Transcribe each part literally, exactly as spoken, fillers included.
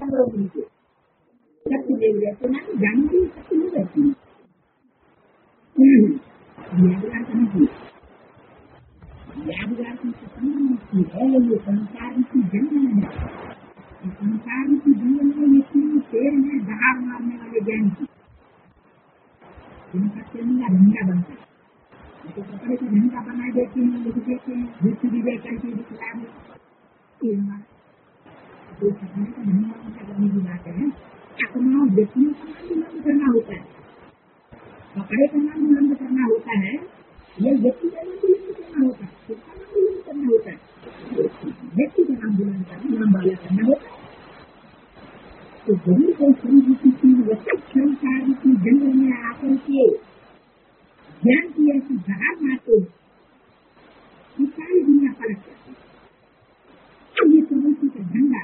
लोग शक्ति देव रहते ना जानती शक्ति नहीं रहती यादगार करनी चाहिए। यादगार की की है ये संसार की जंगल है। संसार की जंगल में ये तीन शेर है दहाड़ मारने वाले ज्ञान की, जिनका चंगा धंधा बनता है। तो कपड़े का धंधा बना देते हैं, लिख देते हैं, विश्व विजय करके दिखला दो। तो कपड़े का धंधा बंदा करने की बात है। अपना व्यक्तियों का नाम बुलंद करना होता है, कपड़े का नाम बुलंद करना होता है, यह व्यक्ति का नाम बुलंद करना होता है, उसका नाम बुलंद करना होता है, व्यक्ति का नाम बुलंद करना नाम वाला करना होता है। तो जरूर कोई शरीर की चीज संसार की जंगल में आकर के ज्ञान की ऐसी दहाड़ मारते कि सारी दुनिया पलट जाती है। ये प्रवृत्ति का धंधा,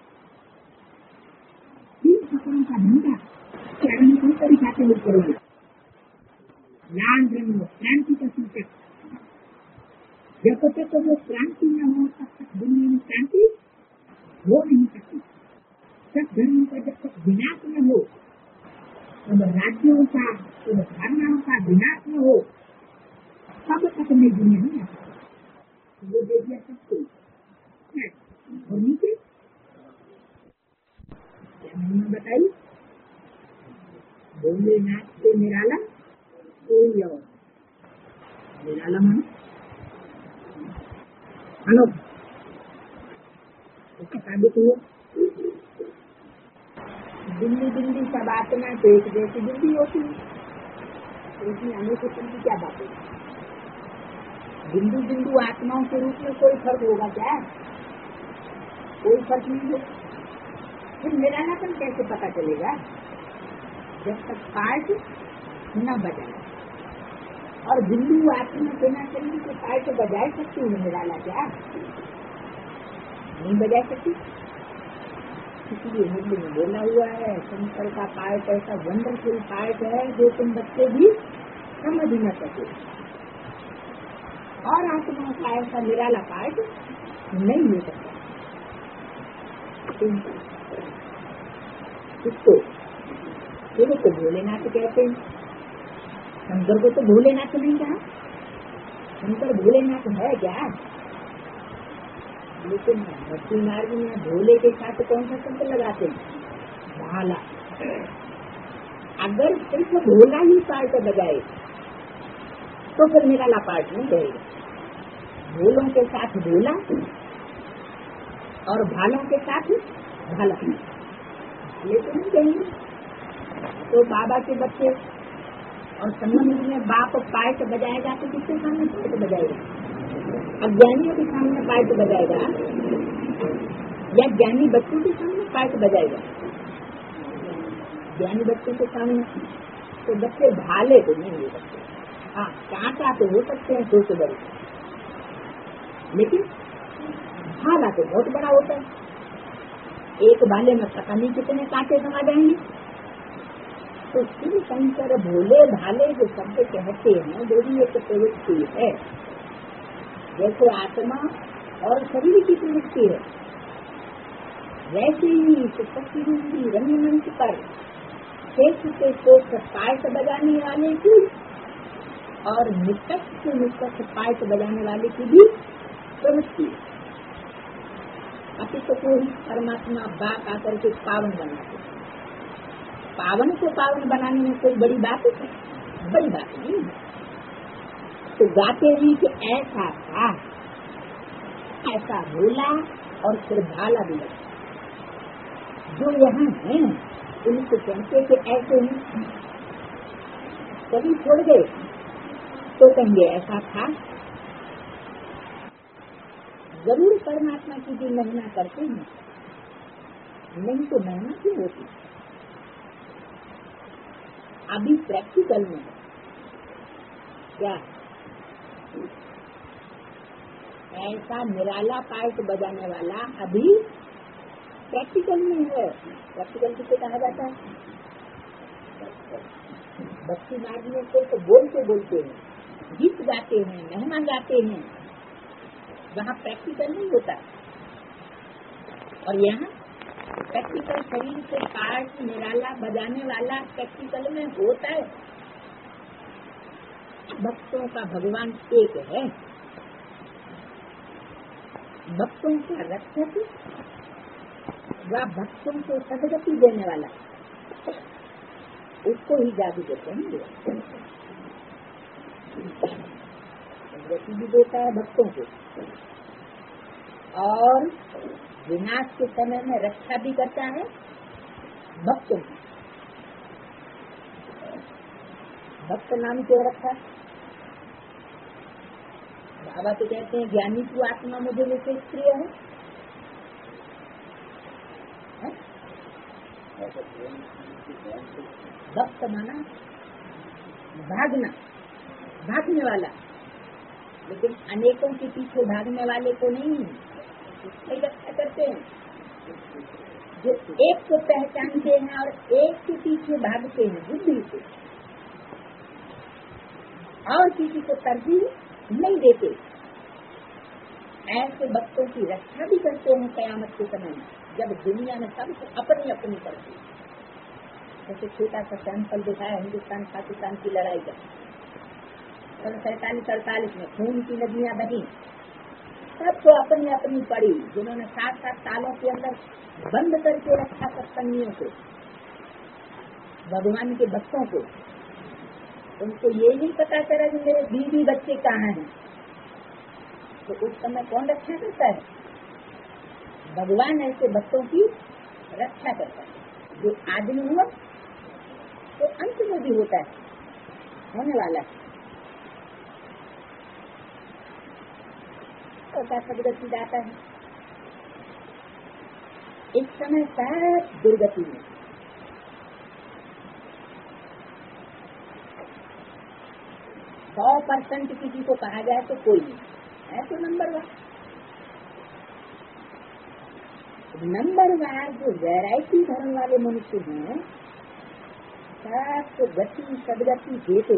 तीन कपड़ों का धंधा चरण को तरीकाते हुए करोगे। लाल रंग क्रांति का सूचक, जब तक वो क्रांति न हो तब तक दुनिया में क्रांति हो नहीं सकती। सब धर्मों का जब तक विनाश न हो, तब राज्यों का तब धारणाओं का विनाश न हो, तब तक नई दुनिया नहीं आ सकती। वो दे दिया सबको और नीचे क्या महिमा बताई, भोलेनाथ से निराला कोई और निराला मानो मानो उसका साबित हुआ। दिल्ली दिल्ली सब आत्मा तो एक जैसी दिल्ली होती है, उसमें आने से तुम क्या बात है। बिंदु बिंदु आत्माओं के रूप में कोई फर्क होगा क्या? कोई फर्क नहीं होगा। फिर निरालापन कैसे पता चलेगा? जब तक पार्ट न बजाए, और बिंदु आत्मा बिना चलने के पार्ट बजाए सकती है निराला क्या? नहीं बजा सकती। इसलिए मुरली में बोला हुआ है, शंकर का पार्ट ऐसा वंडरफुल पार्ट है जो तुम बच्चे भी समझ न सके, और आत्मा का ऐसा निराला पार्ट नहीं हो सकता। इसको देखो तो भोलेनाथ कहते हैं, शंकर को तो भोलेनाथ नहीं कहा। शंकर भोलेनाथ है क्या? लेकिन भक्ति मार्ग में भोले के साथ कौन सा शब्द लगाते हैं? भाला। अगर सिर्फ भोला ही पार्ट बजाए तो फिर निराला पार्ट नहीं रहेगा। भोलों के साथ भोला और भालों के साथ भाला, लेकिन नहीं कहेंगे। तो बाबा के बच्चे और संबंध में बाप पार्ट बजाएगा तो किसके सामने पार्ट बजाएगा? अज्ञानियों के सामने पार्ट बजाएगा या ज्ञानी बच्चों के सामने पार्ट बजाएगा? ज्ञानी बच्चों के सामने तो बच्चे भाले तो नहीं हो सकते। हाँ, कांटा तो हो सकते हैं छोटे बड़े, लेकिन भाला तो बहुत बड़ा होता है। एक भाले में पता नहीं कितने कांटे समा जाएंगे। तो शिव शंकर भोले भाले जो शब्द कहते हैं वो भी एक प्रवृत्ति है। जैसे आत्मा और शरीर की प्रवृत्ति है, वैसे ही शक्ति रूपी रंगमंच पर शेष से शेष पार्ट बजाने वाले की और निष्कर्ष से निष्कर्ष पार्ट बजाने वाले की भी प्रवृत्ति है। अति तो कोई परमात्मा बात आकर के पावन बनाते, पावन को पावन बनाने में कोई बड़ी बात है? बड़ी बात नहीं है। तो गाते हैं कि ऐसा था, ऐसा भोला और फिर भाला भी लगता। जो यहाँ है उनको कहते कि ऐसे ही कभी छोड़ गए तो कहेंगे ऐसा था। जरूर परमात्मा की भी महिमा करते हैं, नहीं तो महिमा क्यों होती? अभी प्रैक्टिकल में क्या ऐसा निराला पार्ट बजाने वाला अभी प्रैक्टिकल में है। प्रैक्टिकल किसे कहा जाता है? भक्ति मार्ग में कोई तो बोलते बोलते हैं, गीत गाते हैं, महिमा गाते हैं, वहाँ प्रैक्टिकल नहीं होता। और यहाँ प्रैक्टिकल शरीर से पार्ट निराला बजाने वाला प्रैक्टिकल में होता है। भक्तों का भगवान एक है, भक्तों का रक्षक व भक्तों को सदगति देने वाला, उसको ही जादू देते हैं। सदगति भी देता है भक्तों को और विनाश के समय में रक्षा भी करता है भक्तों की। भक्त नाम क्यों रखा? बाबा तो कहते हैं ज्ञानी की आत्मा मुझे विशेष प्रिय है, है? भक्त माना भागना, भागने वाला, लेकिन अनेकों के पीछे भागने वाले को नहीं रक्षा करते हैं। जो एक को पहचानते हैं और एक के पीछे भागते हैं बुद्धि से, और किसी को तरजीह नहीं देते, ऐसे भक्तों की रक्षा भी करते हैं कयामत के समय में, जब दुनिया में सब अपनी अपनी करती। जैसे छोटा सा सैंपल दिखाया हिंदुस्तान पाकिस्तान की लड़ाई का, सन सैतालीस अड़तालीस में खून की नदियां बही, सबको अपनी अपनी पड़ी। जिन्होंने सात सात सालों के अंदर बंद करके रखा सत्संगियों को, भगवान के भक्तों को, उनको ये नहीं पता चला कि मेरे बीवी बच्चे कहाँ हैं, तो उस समय कौन रक्षा करता है? भगवान ऐसे भक्तों की रक्षा करता है। जो आदमी हुआ तो अंत में भी होता है, होने वाला है। सदगति जाता है इस समय सब दुर्गति में। सौ परसेंट किसी को कहा जाए तो कोई नहीं है, तो नंबर वन नंबर वन जो वैरायटी धर्म वाले मनुष्य हैं, सब गति सदगति देते।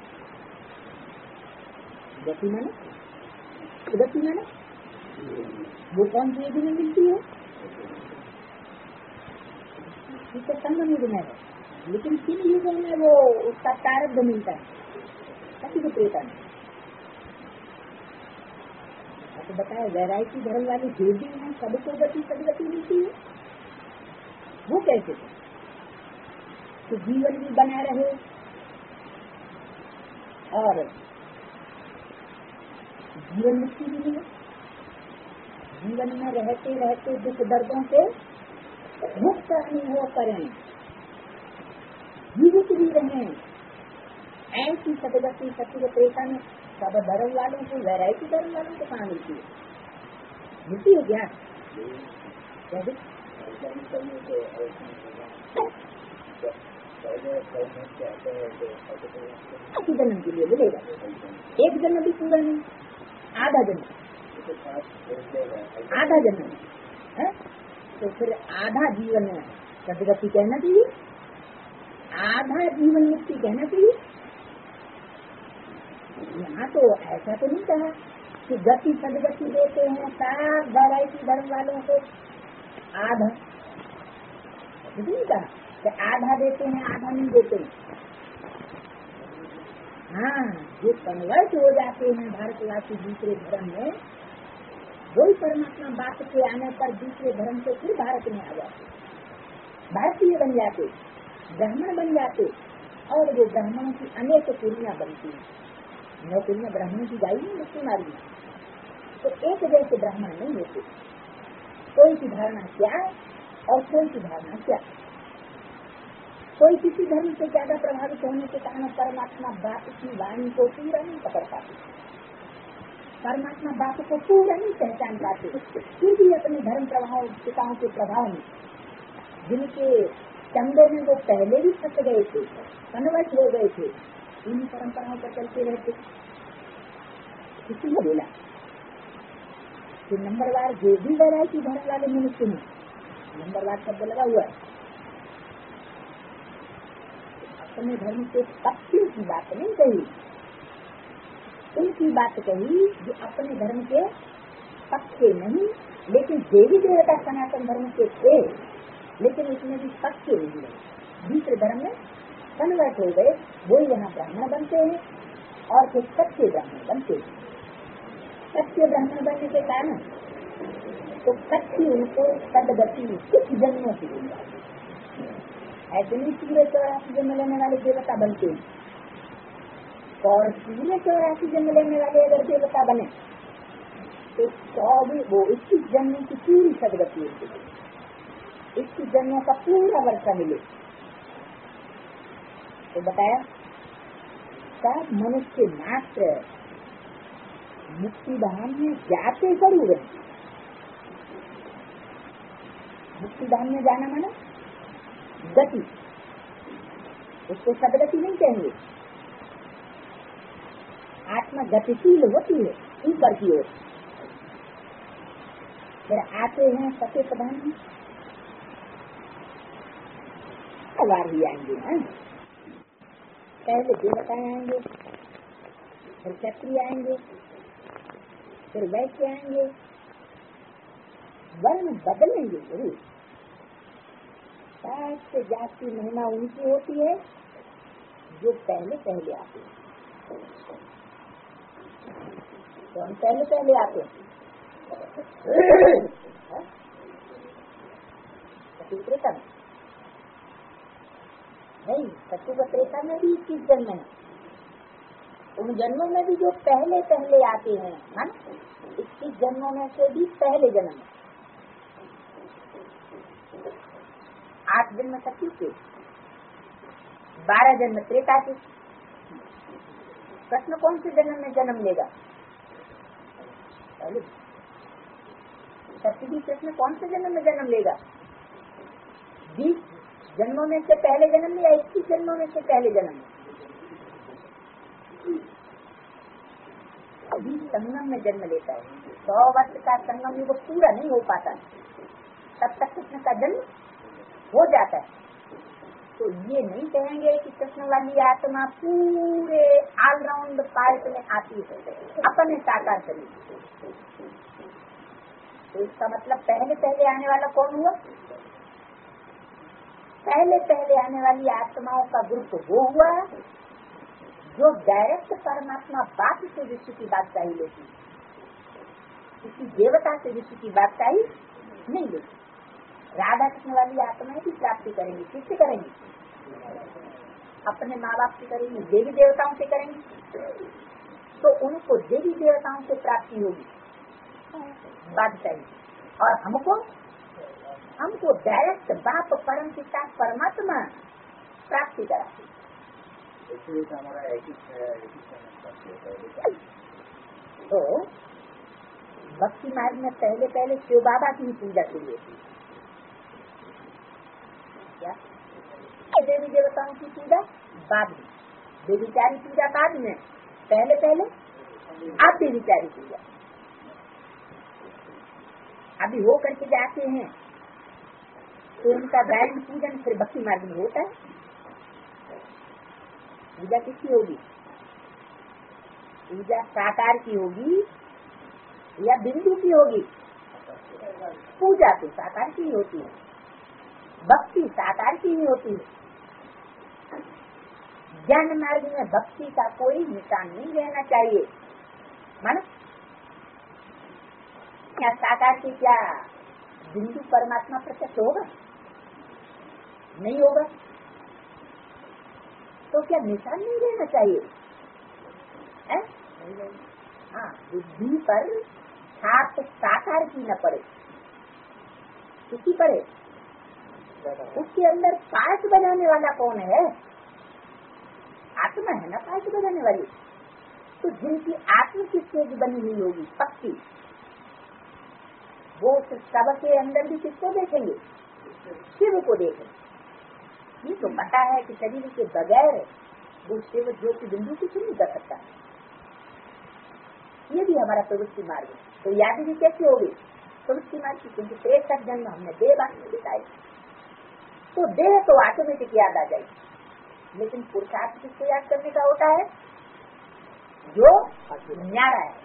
गति माने गति माने वो कौन सी युग में मिलती है? इसका संगम युग में है, लेकिन किन युगों में वो उसका प्रारब्ध मिलता है? कति को प्रेता में तो बताया वैरायटी धर्म वाली जो भी है सबको गति सदगति मिलती है। वो कैसे? तो जीवन भी बना रहे और जीवन मुक्ति भी मिले, जीवन में रहते रहते दुख दर्दों से मुक्त अनुभव करें, जीवित भी रहें। ऐसी सदगति सत्य प्रेता में सब धर्म वालों को, वैरायटी धर्म वालों को कहाँ मिलती है? मिलती है क्या? किसी जन्म के लिए मिलेगा, एक जन्म भी पूरा नहीं, आधा जन्म, आधा जन्म है तो फिर आधा जीवन सदगति कहना चाहिए, आधा जीवन मुक्ति कहना चाहिए। यहाँ तो ऐसा तो नहीं कहा कि गति सदगति देते हैं सब वैरायटी धर्म वालों को, आधा नहीं कहा कि आधा देते हैं आधा नहीं देते हैं। हाँ, जो कन्वर्ट हो जाते हैं भारतवासी दूसरे धर्म में, वही परमात्मा बात के आने पर दूसरे धर्म से फिर भारत में आ जाते, भारतीय बन जाते, ब्राह्मण बन जाते, और वो ब्राह्मणों की अनेक कुरियाँ बनती हैं। नौ कुरियाँ ब्राह्मणों की गाई नहीं मुक्ति मारी, तो एक जैसे ब्राह्मण नहीं होते। कोई की धारणा क्या और कोई की धारणा क्या, कोई किसी धर्म से ज्यादा प्रभावित होने के कारण परमात्मा बात की वाणी को पूरा नहीं पकड़ पाते, परमात्मा बात को पूरा नहीं पहचान पाते, फिर भी अपने धर्म प्रभाव पिताओं के प्रभाव में, जिनके चंदे में वो पहले भी फंस गए थे, कन्वर्ट हो गए थे, इन परंपराओं पर चलते रहते। किसी ने बोला कि नंबरवार जो भी वैरायटी धर्म वाले मनुष्य में नंबरवार शब्द लगा हुआ है, अपने धर्म के पक्षियों की बात नहीं कही, उनकी बात कही जो अपने धर्म के पक्ष नहीं, लेकिन देवी देवता सनातन धर्म के थे, लेकिन इसमें भी पक्के नहीं है, दूसरे धर्म में कन्वर्ट हो गए, वो यहाँ ब्राह्मण बनते हैं और फिर सच्चे ब्राह्मण बनते हैं। सच्चे ब्राह्मण बनने के कारण तो कच्ची उनको सदगति कुछ जन्मों की मिल जाती है। ऐसे नहीं पूरे चौरासी जन्म लेने वाले देवता बनते हैं, और पूरे चौरासी जन्म लेने वाले अगर देवता बने तो चौबीस वो इक्कीस जन्मों की पूरी सदगति होती है, इक्कीस जन्मों का पूरा वर्षा मिले। तो बताया सब मनुष्य मात्र मुक्ति धाम में जाते जरूर है। मुक्ति धाम में जाना माना गति, उसको सदगति नहीं कहेंगे। आत्मा गतिशील होती है ऊपर की ओर, फिर आते हैं सत्य प्रधान में सवार ही आएंगे ना। पहले देवता आएंगे, फिर क्षत्रिय आएंगे, फिर वैश्य आएंगे, वर्ण बदलेंगे जरूर। सबसे जाति महिमा उनकी होती है जो पहले पहले आते हैं। तो हम पहले पहले आते हैं। सत्य त्रेता में नहीं, सत्य व त्रेता में भी इक्कीस जन्म है। उन जन्मों में भी जो पहले पहले आते हैं, हाँ, इक्कीस जन्मों में से भी पहले जन्म है। आठ जन्म सत्य के, बारह जन्म त्रेता के। प्रश्न कौन से जन्म में जन्म लेगा? पहले सत्य भी प्रश्न कौन से जन्म में जन्म लेगा? बीस जन्मों में से पहले जन्म या इक्कीस जन्मों में से पहले जन्म? अभी संगम में जन्म लेता है। सौ वर्ष का संगम युग पूरा नहीं हो पाता, तब तक कृष्ण का जन्म हो जाता है। तो ये नहीं कहेंगे कि कृष्ण वाली आत्मा पूरे ऑलराउंड पार्ट में आती है अपने साकार शरीर। तो इसका मतलब पहले पहले आने वाला कौन हुआ? पहले पहले आने वाली आत्माओं का ग्रुप वो हुआ जो डायरेक्ट परमात्मा बाप से विश्व की बादशाही लेती, किसी देवता से विश्व की बादशाही नहीं लेती। राधा कृष्ण वाली आत्माएं की प्राप्ति करेंगी, किससे करेंगी? अपने माँ बाप से करेंगी, देवी देवताओं से करेंगी। तो उनको देवी देवताओं से प्राप्ति होगी बादशाही, और हमको हमको डायरेक्ट बाप परम पिता परमात्मा प्राप्ति कराती। तो भक्ति मार्ग में पहले पहले शिव बाबा की ही पूजा शुरू होती है। क्या देवी देवताओं की पूजा बाद में, देवीचारी पूजा बाद में, पहले पहले आप देवीचारी पूजा। अभी हो करके जाते हैं तो उनका ब्रांड पूजन फिर भक्ति मार्ग में होता है। पूजा किसकी होगी? पूजा साकार की होगी या बिंदु की होगी? पूजा तो साकार की ही होती है, भक्ति साकार की ही होती है। ज्ञान मार्ग में भक्ति का कोई निशान नहीं रहना चाहिए। मानो क्या साकार की क्या बिंदु परमात्मा प्रत्यक्ष होगा? नहीं होगा। तो क्या निशान नहीं रहना चाहिए? है? हाँ, बुद्धि पर छाप साकार की न पड़े, किसी पड़े। उसके अंदर पाठ बनाने वाला कौन है? आत्मा है ना पाठ बनाने वाली। तो जिनकी आत्मा की स्टेज बनी हुई होगी पक्की, वो सबके अंदर भी किसको देखेंगे? शिव को देखेंगे। ये तो पता है कि शरीर के बगैर वो शिव ज्योति बिंदु कुछ नहीं कर सकता। ये भी हमारा प्रवृत्ति मार्ग है। तो याद भी कैसे होगी प्रवृत्ति मार्ग की? क्योंकि तिरसठ जन्म हमने देह बाकी बिताई, तो देह तो ऑटोमेटिक याद आ जाएगी। लेकिन पुरुषार्थ किसको याद करने का होता है? जो न्यारा है,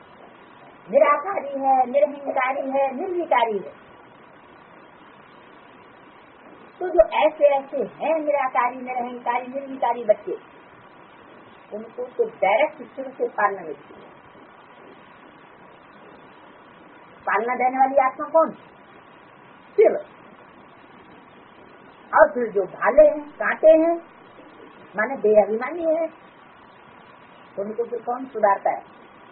निराकारी है, निर्हिंकारी है, निर्विकारी है। तो जो ऐसे ऐसे हैं निराकारी, निरहंकारी, निर्विकारी बच्चे, उनको तो डायरेक्ट शिव से पालना मिलती है। पालना देने वाली आत्मा कौन? शिव। और फिर जो भाले हैं, कांटे हैं, माने देहाभिमानी है, उनको फिर कौन सुधारता है?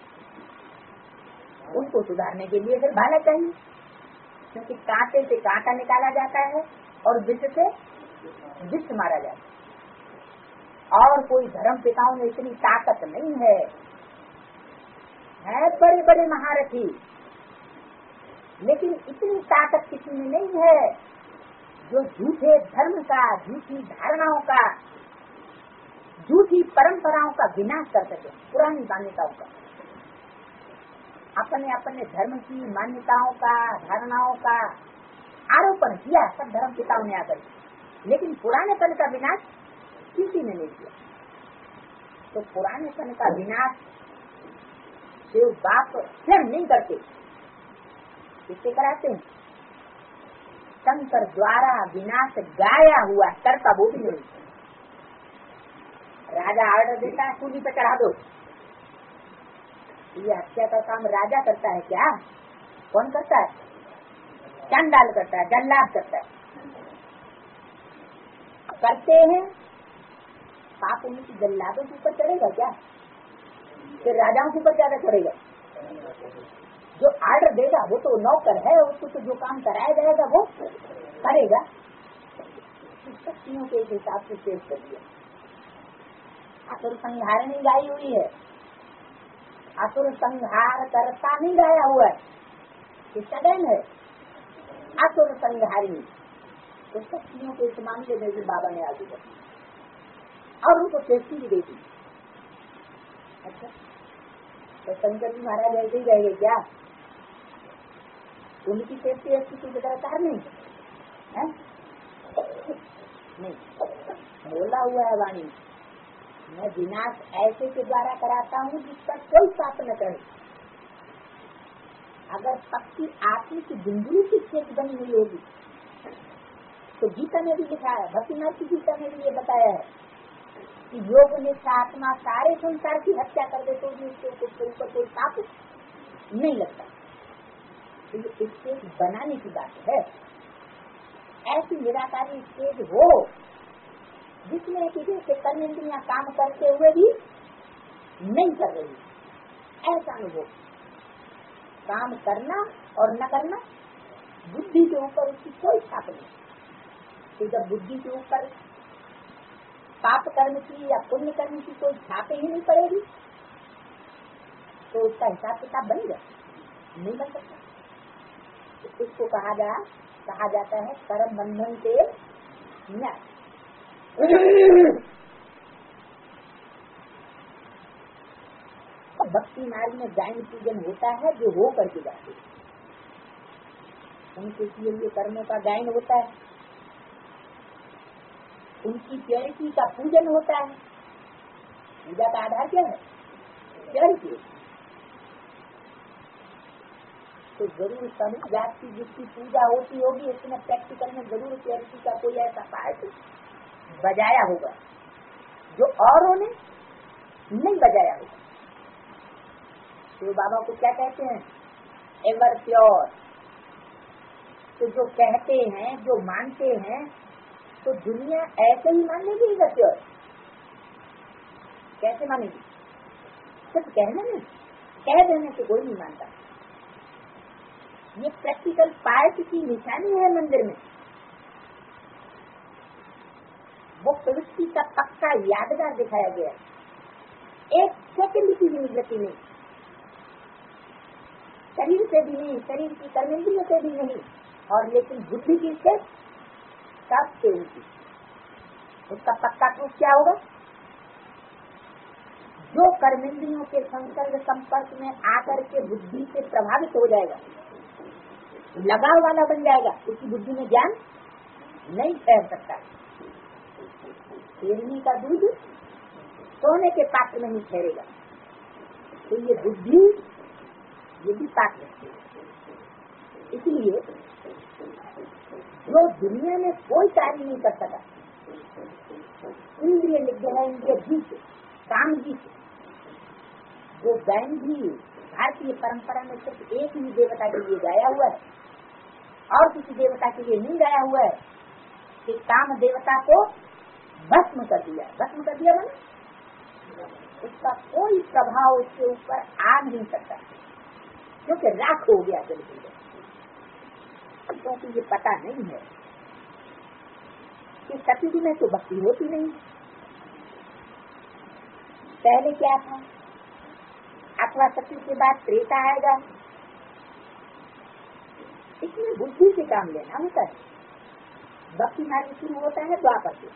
उनको सुधारने के लिए फिर भाला चाहिए, क्योंकि कांटे से कांटा निकाला जाता है और विष से विष मारा जाता है। और कोई धर्म पिताओं में इतनी ताकत नहीं है, है बड़े बड़े महारथी, लेकिन इतनी ताकत किसी में नहीं है जो झूठे धर्म का, झूठी धारणाओं का, झूठी परंपराओं का विनाश कर सके। पुरानी मान्यताओं का, अपने अपने धर्म की मान्यताओं का, धारणाओं का आरोपण किया सब धर्म पिताओं ने आकर, लेकिन पुराने पन का विनाश किसी ने नहीं किया। तो पुराने पन का विनाश शिव बाप स्वयं नहीं करते, किससे कराते हैं? शंकर द्वारा विनाश गाया हुआ करता वो भी नहीं। राजा आर्डर देता है सूली पे चढ़ा दो, ये हत्या का काम राजा करता है क्या? कौन करता है? चंडाल करता है, जल्लाद करता है। करते हैं पाप उनकी जल्लादों के ऊपर चढ़ेगा क्या? फिर राजाओं के ऊपर ज्यादा चढ़ेगा। जो आर्डर देगा वो तो नौकर है, उसको तो जो काम कराया जाएगा वो करेगा। शक्तियों के हिसाब से पेश कर दिया। असुर संहारणी गाई हुई है, असुर संहार करता नहीं गाया हुआ है, किसका देन है? असुर संहारिणी। तो शक्तियों के इस मामले में भी बाबा ने आगे बढ़ी और उनको सेफ्टी भी देती। अच्छा, तो शंकर जी महाराज ऐसे ही रहेंगे क्या? उनकी सेफ्टी ऐसी कोई दरकार नहीं है? नहीं, बोला हुआ है वाणी, मैं विनाश ऐसे के द्वारा कराता हूँ जिसका कोई पाप न करे। अगर पक्की आत्मा की बिंदु की खेत बनी हुई होगी तो गीता में भी लिखा है, भक्तिनाथ की गीता में भी ये बताया है कि योग निष्ठ आत्मा सारे संसार की हत्या कर दे तो भी उसके ऊपर कोई पाप नहीं लगता। तो ये स्टेज बनाने की बात है। ऐसी निराकारी स्टेज हो जिसमें कि जैसे कर्मेंद्रियां काम करते हुए भी नहीं कर रही, ऐसा अनुभव। काम करना और न करना बुद्धि के ऊपर उसकी कोई छाप नहीं। तो जब बुद्धि के ऊपर पाप कर्म की या पुण्य कर्म की कोई छाप ही नहीं पड़ेगी तो उसका हिसाब किताब बनेगा? नहीं बन सकता। तो इसको कहा जा कहा जाता है कर्म बंधन के न्याय। भक्ति मार्ग में गायन पूजन होता है जो हो करके जाते हैं, उनके किए हुए कर्मों का गायन होता है, उनकी प्योरिटी का पूजन होता है। पूजा का आधार क्या है? प्योरिटी। तो जरूर सभी जात की जिसकी पूजा होती होगी उसने प्रैक्टिकल में जरूर प्योरिटी का कोई ऐसा पार्ट बजाया होगा जो औरों ने नहीं बजाया होगा। तो बाबा को क्या कहते हैं? Ever pure. तो जो कहते हैं, जो मानते हैं, तो दुनिया ऐसे ही मान लेगी एवर प्योर? कैसे मानेगी? सिर्फ कहने में, कह देने से कोई नहीं मानता। ये प्रैक्टिकल पार्ट की निशानी है मंदिर में। वो प्रवृत्ति का पक्का यादगार दिखाया गया, एक सेकंड की भी गति नहीं, शरीर से भी नहीं, शरीर की कर्मेंद्रियों से भी नहीं, और लेकिन बुद्धि की से सब से उनकी। उसका पक्का प्रूफ क्या होगा? जो कर्मेंद्रियों के संसर्ग संपर्क में आकर के बुद्धि से प्रभावित हो जाएगा, लगाव वाला बन जाएगा, उसकी बुद्धि में ज्ञान नहीं ठहर सकता। शेरनी का दूध सोने के पात्र में नहीं ठहरेगा। तो ये बुद्धि, ये भी पात्र है। इसलिए जो दुनिया में कोई कार्य नहीं कर सका, इंद्रिय निग्रह, इंद्रिय जीत, काम जीत, वो गायन भी भारतीय परंपरा में सिर्फ एक ही देवता के लिए गाया हुआ है और किसी देवता के लिए नहीं गाया हुआ है कि काम देवता को भस्म कर दिया। भस्म कर दिया मैंने, उसका कोई प्रभाव उसके ऊपर आ नहीं सकता क्योंकि राख हो गया बिल्कुल। क्योंकि ये पता नहीं है कि सतयुग में तो भक्ति होती नहीं। पहले क्या था, अथवा सतयुग के बाद त्रेता आएगा, इसमें बुद्धि से काम लेना होता है। भक्ति मार्ग शुरू होता है द्वापर से।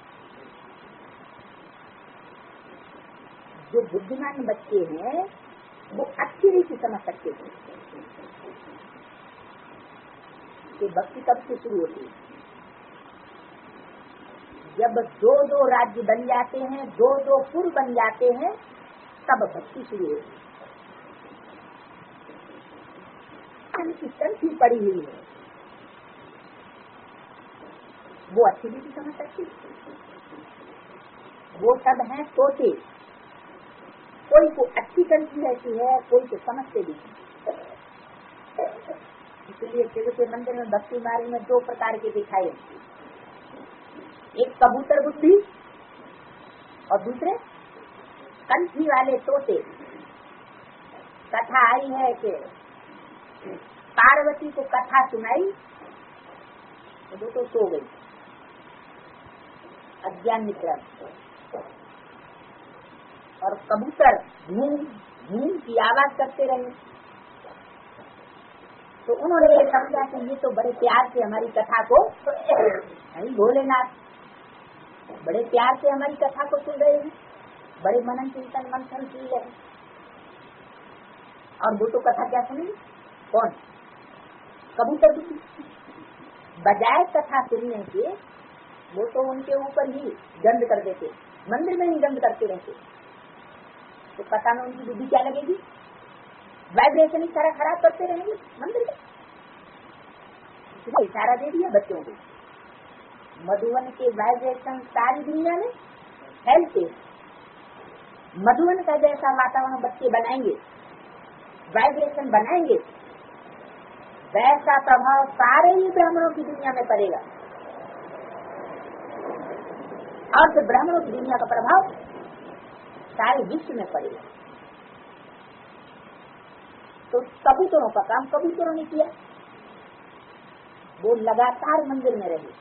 जो बुद्धिमान बच्चे हैं वो अच्छी रीति समझ सकते हैं कि भक्ति कब से शुरू होती है। जब दो दो राज्य बन जाते हैं, दो दो पुर बन जाते हैं, तब भक्ति शुरू होती है। की संख्या पड़ी हुई है, वो अच्छी रीति समझ सकती है। वो सब हैं तोते, कोई को अच्छी कंठी रहती है, कोई को समझते भी। इसलिए शिव के मंदिर में भक्ति मार्ग में दो प्रकार के दिखाए, एक कबूतर बुद्धि और दूसरे कंठी वाले तोते। कथा आई है कि पार्वती को कथा सुनाई तो वो तो सो गई, अज्ञान निकला, और कबूतर घूम घूम की आवाज करते रहे। तो उन्होंने ये समझा कि ये तो बड़े प्यार से हमारी कथा को, नहीं भोलेनाथ बड़े प्यार से हमारी कथा को सुन रहे हैं, बड़े मनन चिंतन मंथन की है। और वो तो कथा क्या सुनी, कौन, कबूतर बुद्धि। बजाय कथा सुनने के वो तो उनके ऊपर ही गंध कर देते, मंदिर में ही गंध करते रहते। तो कथा में उनकी बुद्धि क्या लगेगी, वाइब्रेशन ही सारा खराब करते रहेंगे मंदिर में। इसलिए इशारा दे दिया बच्चों को, मधुवन के वाइब्रेशन सारी दुनिया में फैलते। मधुवन का जैसा वातावरण बच्चे बनाएंगे, वाइब्रेशन बनाएंगे, वैसा प्रभाव सारे ही ब्राह्मणों की दुनिया में पड़ेगा। और फिर ब्राह्मणों की दुनिया का प्रभाव सारे विश्व में पड़ेगा। तो कबूतरों का काम कबूतरों ने किया, वो लगातार मंदिर में रहे,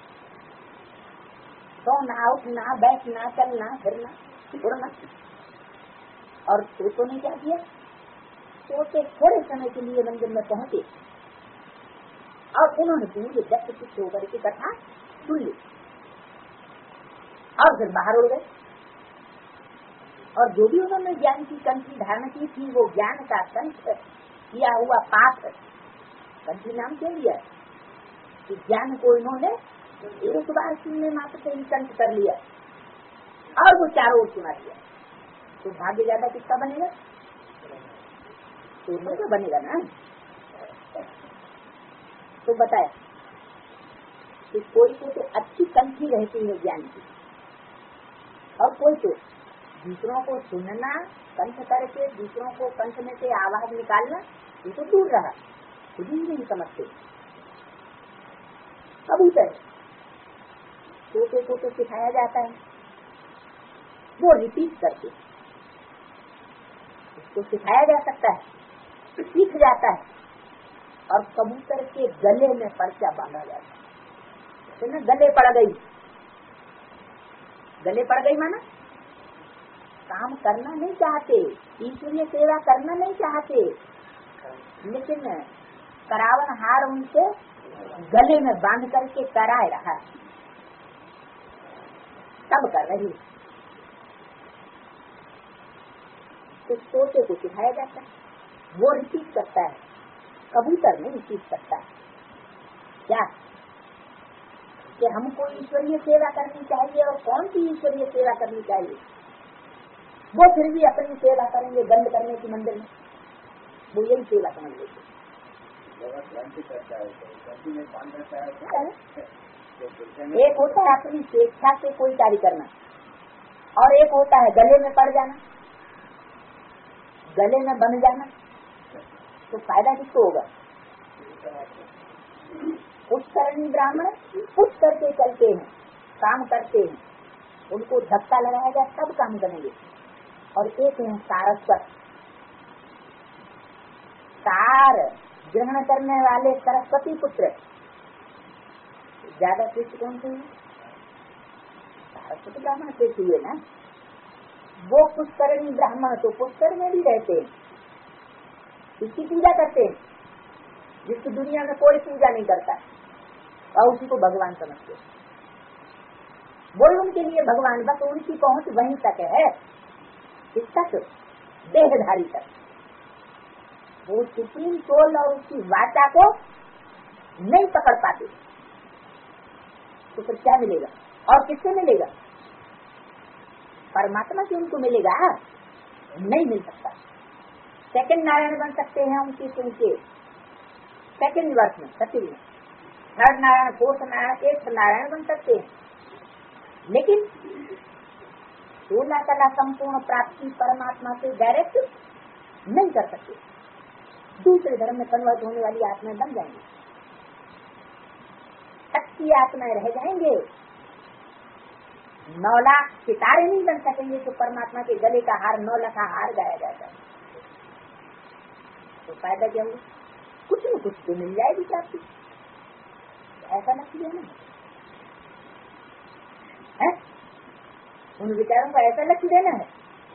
सोना उठना बैठना चलना फिरना उड़ना। और तोतों ने क्या किया, तोते थोड़े समय के लिए मंदिर में पहुंचे और उन्होंने पूरे दस चित्त होकर की कथा सुन ली और फिर बाहर उड़ गए। और जो भी उन्होंने ज्ञान की कंठी धारण की थी, वो ज्ञान का कंठ किया हुआ पाप, कंठी नाम क्यों दिया कि ज्ञान को इन्होंने एक बार सुनने मात्र से ही कंठ कर लिया और वो चारों ओर सुना दिया। तो भाग्य ज्यादा किसका बनेगा, तो उनका बनेगा ना। तो बताया कि कोई को तो अच्छी कंठी रहती है ज्ञान की, और कोई तो दूसरों को सुनना कंठ करके दूसरों को कंठ में से आवाज निकालना, ये तो दूर रहा, खुद ही नहीं समझते। कबूतर तोते को तो सिखाया जाता है, वो रिपीट करके उसको सिखाया जा सकता है, सीख जाता है। और कबूतर के गले में पर्चा बांधा जाता है, तो ना गले पड़ गई, गले पड़ गई माना काम करना नहीं चाहते, ईश्वरीय सेवा करना नहीं चाहते, लेकिन करावन हार उनसे गले में बांध करके कराए रहा, तब कर रही। तो तोते को सिखाया जाता है, वो रिपीट करता है, कबूतर नहीं सीख सकता। क्या कि हमको ईश्वरीय सेवा करनी चाहिए, और कौन सी ईश्वरीय सेवा करनी चाहिए, वो फिर भी अपनी सेवा करेंगे बंद करने की मंदिर में, वो यही सेवा समझ लेते। एक होता है अपनी स्वेच्छा से कोई कार्य करना, और एक होता है गले में पड़ जाना, गले में बन जाना। तो फायदा किसको होगा? पुष्करणी ब्राह्मण पुष्ट करके चलते हैं, काम करते हैं, उनको धक्का लगाएगा सब काम करेंगे। और एक है सारस्वत, सार ग्रहण करने वाले सरस्वती पुत्र। ज्यादा श्रेष्ठ कौन से? सारस्वती ब्राह्मण श्रेष्ठ हुए ना। वो पुष्करणी ब्राह्मण तो पुष्कर में भी रहते हैं, इसकी पूजा करते हैं, जिसकी दुनिया में कोई पूजा नहीं करता, और उसी को भगवान समझते। वो उनके लिए भगवान, बस उनकी पहुंच वहीं तक है, इस तक देहधारी तक। वो सुप्रीम सोल और उसकी वाचा को नहीं पकड़ पाते। तो फिर क्या मिलेगा? और किससे मिलेगा? परमात्मा से उनको मिलेगा? नहीं मिल सकता। सेकंड नारायण बन सकते हैं उनकी उनके सेकंड वर्ष में, सती में third Narayan, fourth Narayan, eighth Narayan बन सकते हैं, लेकिन सोलह कला संपूर्ण प्राप्ति परमात्मा से डायरेक्ट नहीं कर सकते। दूसरे धर्म में कन्वर्ट होने वाली आत्माएं बन जाएंगी, सच्ची आत्माएं रह जाएंगे। नौ लाख सितारे नहीं बन सकेंगे तो परमात्मा के गले का हार, नौ लाख हार गाया जाता है। तो फायदा क्या हुआ? कुछ न कुछ तो मिल जाएगी प्राप्ति। ऐसा लक्ष्य देना है, उन विचारों का ऐसा लक्ष्य देना है।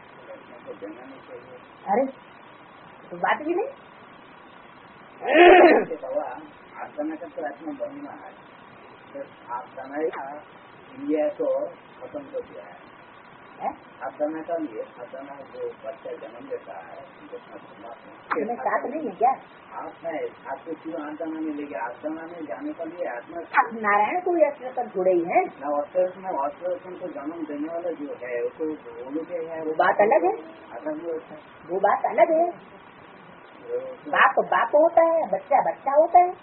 अरे तो बात भी नहीं। आत्मा का तो आत्मा बनना है, आत्मा इंडिया को खत्म कर दिया है। आत्मा का लिए आत्मा जो बच्चा जन्म देता है साथ नहीं है क्या? आत्मा है, आपको क्यों आत्मा मिलेगी? आत्मा में जाने के लिए आत्मा नारायण को अस्त्र तक जुड़े ही है ना। अस्त्र में अस्त्र को जन्म देने वाला जो है वो तो वो लोग है, वो बात अलग है, अलग होता है, वो बात अलग है। बाप बाप होता है, बच्चा बच्चा होता है।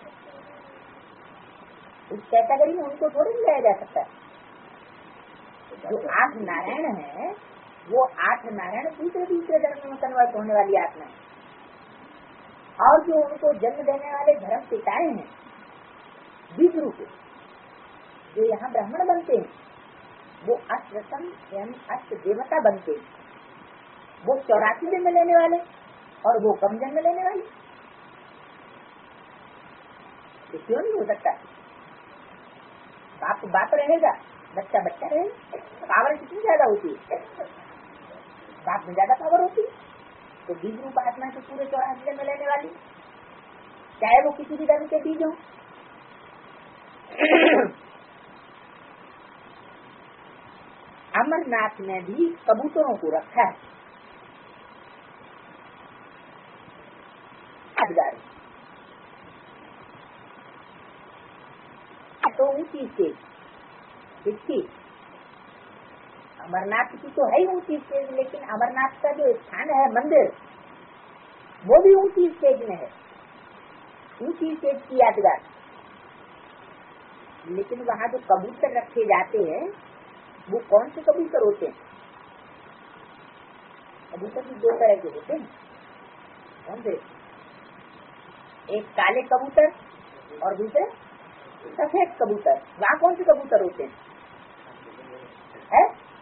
उस कैटेगरी में उनको थोड़ी लिया जा सकता है। जो आठ नारायण है वो आठ नारायण दूसरे दूसरे धर्म में कन्वर्ट होने वाली आत्मा है, और जो उनको जन्म देने वाले धर्म पिताएं हैं बीज रूप, जो यहाँ ब्राह्मण बनते हैं, वो अष्टम एवं अष्ट देवता बनते हैं। वो चौरासी जन्म लेने वाले और वो कम जन्म लेने वाले, तो क्यों नहीं हो सकता? बाप बाप रहेगा, बच्चा बच्चा रहेगा। पावर कितनी ज्यादा होती है? बाप में ज्यादा पावर होती है। तो बीज रूप आत्मा तो पूरे चौरासी जन्म लेने वाली, चाहे वो किसी भी धर्म के बीज हो। अमरनाथ ने भी कबूतरों को रखा है, तो ऊंची स्टेज किसकी? अमरनाथ की तो है ही ऊंची स्टेज, लेकिन अमरनाथ का जो स्थान है मंदिर, वो भी ऊंची स्टेज में है, ऊंची स्टेज की यादगार। लेकिन वहाँ जो कबूतर रखे जाते हैं वो कौन से कबूतर होते हैं? कबूतर भी दो तरह के होते हैं। कौन से? एक काले कबूतर और दूसरे सफेद कबूतर। वहाँ कौन से कबूतर होते हैं? है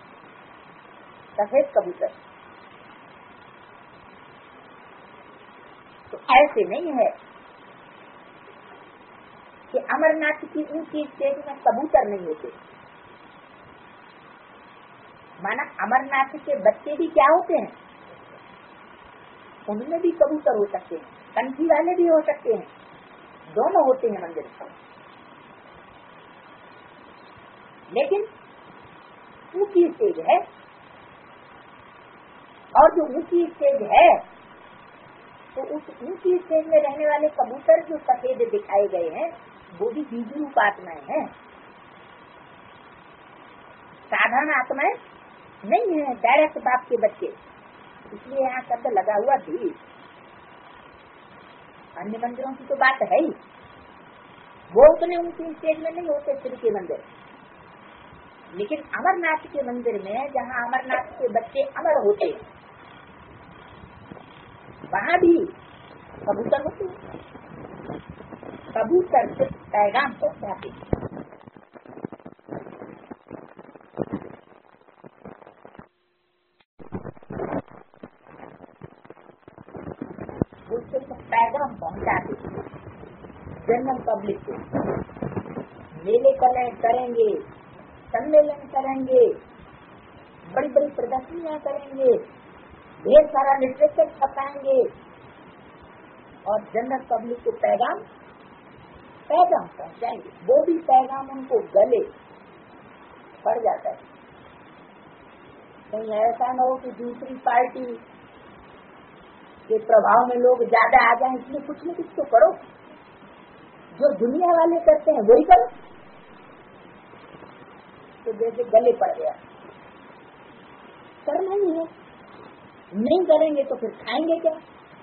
सफेद कबूतर। तो ऐसे नहीं है कि अमरनाथ की ऊंची स्टेज में कबूतर नहीं होते। माना अमरनाथ के बच्चे भी क्या होते हैं? उनमें भी कबूतर हो सकते हैं, कंठी वाले भी हो सकते हैं, दोनों होते हैं मंदिर में। लेकिन ऊंची स्टेज है, और जो ऊंची स्टेज है तो उस ऊंची स्टेज में रहने वाले कबूतर जो सफेद दिखाए गए हैं वो भी बीज रूप आत्माएं हैं, साधारण आत्माएं नहीं है, डायरेक्ट बाप के बच्चे। इसलिए यहाँ शब्द लगा हुआ भी। अन्य मंदिरों की तो बात है ही, वो उतने ऊंचे स्टेज में नहीं होते शिव के मंदिर, लेकिन अमरनाथ के मंदिर में जहाँ अमरनाथ के बच्चे अमर होते वहाँ भी कबूतर होते, कबूतर से पैगाम पहुँचाते। वो सिर्फ पैगाम पहुँचाते जनरल पब्लिक को। मेले करेंगे, सम्मेलन करेंगे, बड़ी बड़ी प्रदर्शनियां करेंगे, ढेर सारा लिटरेचर छपाएंगे और जनरल पब्लिक को पैगाम पैगाम पहुंचाएंगे। वो भी पैगाम उनको गले पड़ जाता है। कहीं ऐसा न हो कि दूसरी पार्टी के प्रभाव में लोग ज्यादा आ जाएं, इसलिए कुछ न कुछ तो करो, जो दुनिया वाले करते हैं वही करो। तो जैसे गले पड़ गया, करना ही है, नहीं करेंगे तो फिर खाएंगे क्या?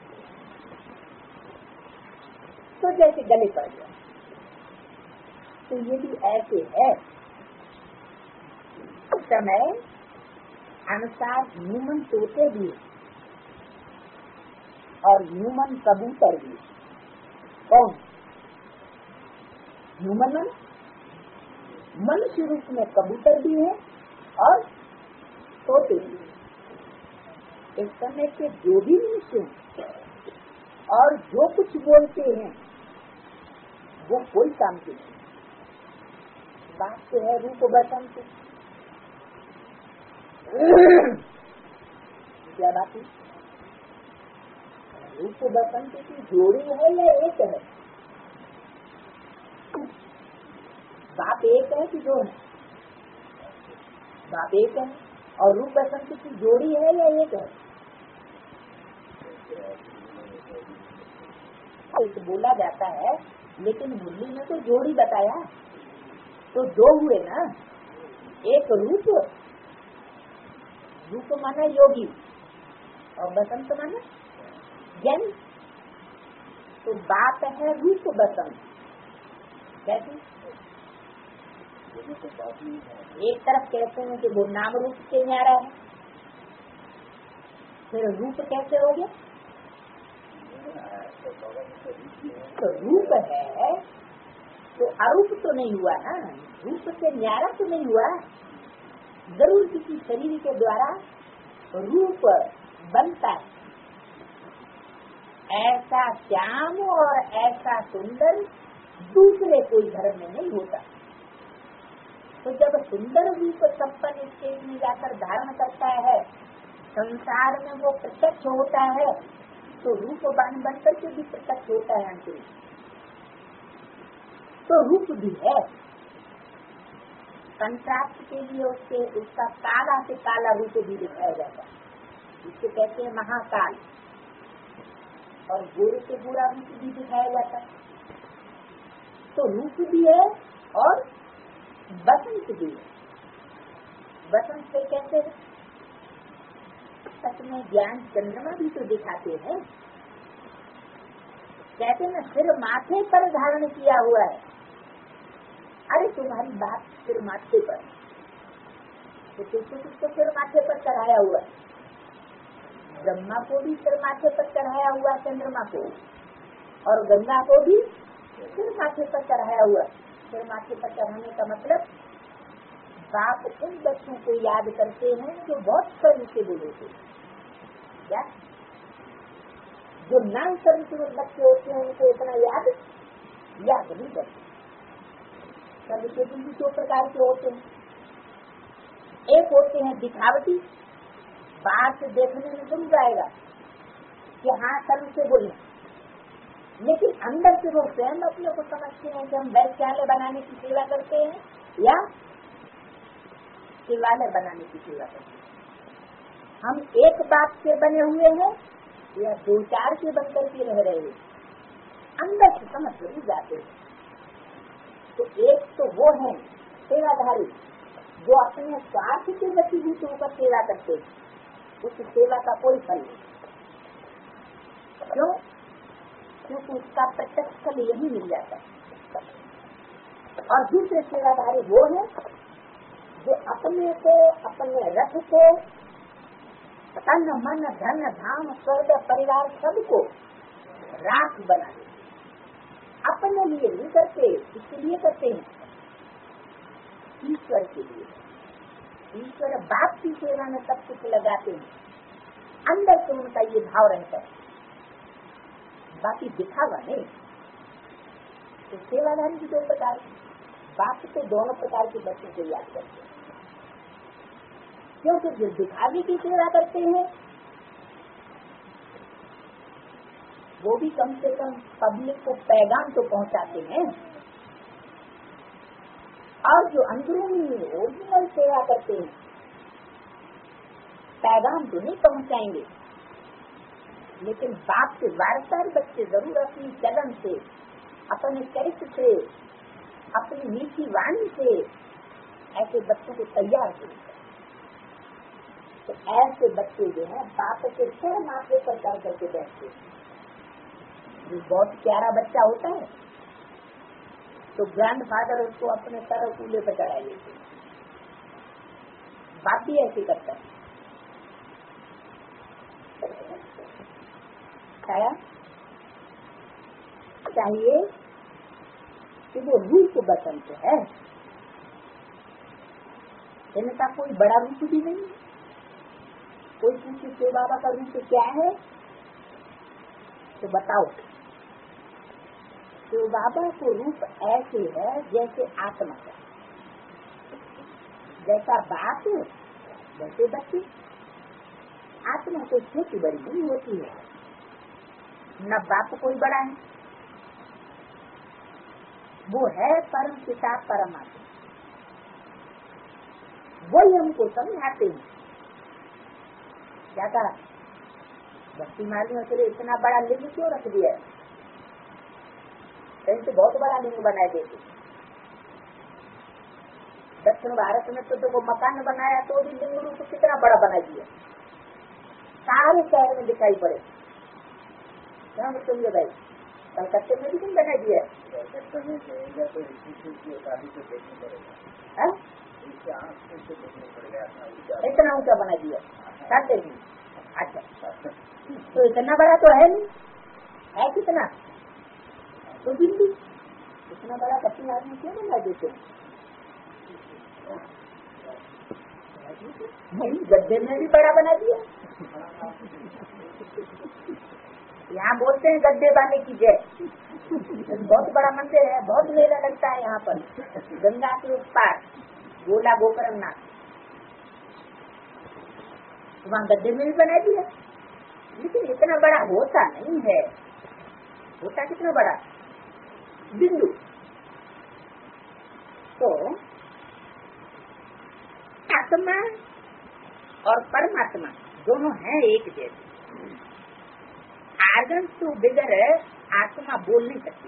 तो जैसे गले पड़ गया। तो ये भी ऐसे है, उस समय अनुसार ह्यूमन तोते भी और ह्यूमन कबूतर भी। कौन? ह्यूमन मन मनुष्य रूप में कबूतर भी है और तोते भी। इस समय के जो भी मनुष्य और जो कुछ बोलते हैं वो कोई काम की नहीं। बात तो है रूप बसंत, क्या बात है? रूप बसंत की जोड़ी है या एक है? बाप एक है कि दो है? बाप एक है। और रूप बसंत की जोड़ी है या एक है? तो बोला जाता है, लेकिन मुरली में तो जोड़ी बताया, तो दो हुए ना। एक रूप, रूप माना योगी और बसंत माना ज्ञानी। तो बात है रूप बसंत। कैसे? एक तरफ कहते हैं कि वो नाम रूप से न्यारा है, फिर रूप कैसे हो गया? तो रूप है तो अरूप तो नहीं हुआ ना, रूप से न्यारा तो नहीं हुआ। जरूर किसी शरीर के द्वारा रूप बनता है। ऐसा श्याम और ऐसा सुंदर दूसरे कोई धर्म में नहीं होता। तो जब सुंदर रूप संपन्न स्टेज में जाकर धारण करता है, संसार में वो प्रत्यक्ष होता है, तो रूप बन बनकर के भी प्रत्यक्ष होता है अंतिम। तो रूप भी है। कंट्रास्ट के लिए उसके उसका काला से काला रूप भी दिखाया जाता है, जिसको कहते हैं महाकाल। और गोरे से गोरा रूप भी दिखाया जाता है। तो रूप भी है और बसंत भी है। बसंत से कहते हैं सच में ज्ञान चंद्रमा भी तो दिखाते हैं। कहते हैं सिर माथे पर धारण किया हुआ है। अरे तुम्हारी बात सिर माथे पर, तो तुझको तुझको सिर माथे पर चढ़ाया हुआ है। ब्रह्मा को भी सिर माथे पर चढ़ाया हुआ, चंद्रमा को, और गंगा को भी सिर माथे पर चढ़ाया हुआ। सिर माथे पर चढ़ाने का मतलब बाप उन बच्चों को याद करते हैं जो बहुत शर्म से बोले थे। क्या? जो नाम शर्म से बच्चे होते हैं उनको इतना याद याद नहीं करते। सब के दो प्रकार के होते हैं। एक होते हैं दिखावटी, बाहर से देखने में जरूर आएगा कि हाँ शर्म से बोले, लेकिन अंदर से वो स्वयं अपने को समझते हैं कि हम वैश्यालय बनाने की सेवा करते हैं या शिवालय बनाने की सेवा करते हैं। हम एक बात से बने हुए हैं या दो चार के बनकर के रह रहे हैं, अंदर से समझ जरूर जाते हैं। तो एक तो वो है सेवाधारी, जो अपने स्वार्थ से वशीभूत होकर सेवा करते हैं, उस सेवा का कोई फल नहीं। क्यों? क्योंकि उसका प्रत्यक्ष फल यही मिल जाता है। और दूसरे सेवाधारी वो है जो अपने को, अपने रथ को, तन मन धन धाम स्वर्ग परिवार सबको राख बना दे। अपने लिए नहीं करते, इसलिए करते हैं ईश्वर के लिए। ईश्वर बाप की सेवा में सब कुछ लगाते हैं, अंदर से उनका ये भाव रहता है, बाकी दिखावा नहीं। तो सेवाधारी की दो प्रकार, बाप तो दोनों प्रकार के बच्चों को याद करते हैं, क्योंकि जो दिखावे की सेवा करते हैं वो भी कम से कम पब्लिक को पैगाम तो पहुंचाते हैं, और जो अंदरूनी ओरिजिनल सेवा करते हैं पैगाम तो नहीं पहुंचाएंगे, लेकिन बाप के वारसार बच्चे जरूर अपनी कदम से, अपने चरित्र से, अपनी मीठी वाणी से ऐसे बच्चों को तैयार करें। तो ऐसे बच्चे जो है बाप के सिर माथे पर चढ़ करके बैठते हैं। जो बहुत प्यारा बच्चा होता है तो ग्रैंड फादर उसको अपने सर और कूल्हे पर चढ़ा लेते, बाप भी ऐसे करता है। चाहिए कि वो रूप बसंत है, इनका कोई बड़ा रूप भी नहीं। कोई पूछे शिव बाबा का रूप क्या है तो बताओ। शिव बाबा को रूप ऐसे है जैसे आत्मा का, जैसा बाप वैसे बच्चे। आत्मा तो छोटी बड़ी नहीं होती है, न बाप कोई बड़ा है, वो है परम पिता परमात्मा। वही हमको समझाते हैं। क्या कहा? भक्ति मार्ग में फिर इतना बड़ा लिंग क्यों रख दिया? कहीं तो बहुत बड़ा लिंग बना देते। दक्षिण भारत में तो देखो मकान बनाया तो भी लिंग रूप कितना बड़ा बना दिया, सारे शहर में दिखाई पड़े। क्या समझे भाई? कलकत्ते में भी नहीं बना दिया है। इतना ऊंचा बना दिया साथ में। अच्छा, तो इतना बड़ा तो है नहीं, है कितना? तो बिल्ली इतना बड़ा कच्ची आदमी क्यों बना देते हैं? नहीं, गड्ढे में भी बड़ा बना दिया। यहाँ बोलते हैं गड्ढे बाने की जय। बहुत बड़ा मंदिर है, बहुत मेला लगता है यहाँ पर, गंगा के उस पार गोला गोकर्णनाथ, वहाँ गड्ढे में भी बना दिया। लेकिन इतना बड़ा होता नहीं है। होता कितना बड़ा? बिंदु। तो आत्मा और परमात्मा दोनों हैं एक जैसे। आर्गन तो बिगर आत्मा बोल नहीं सकती।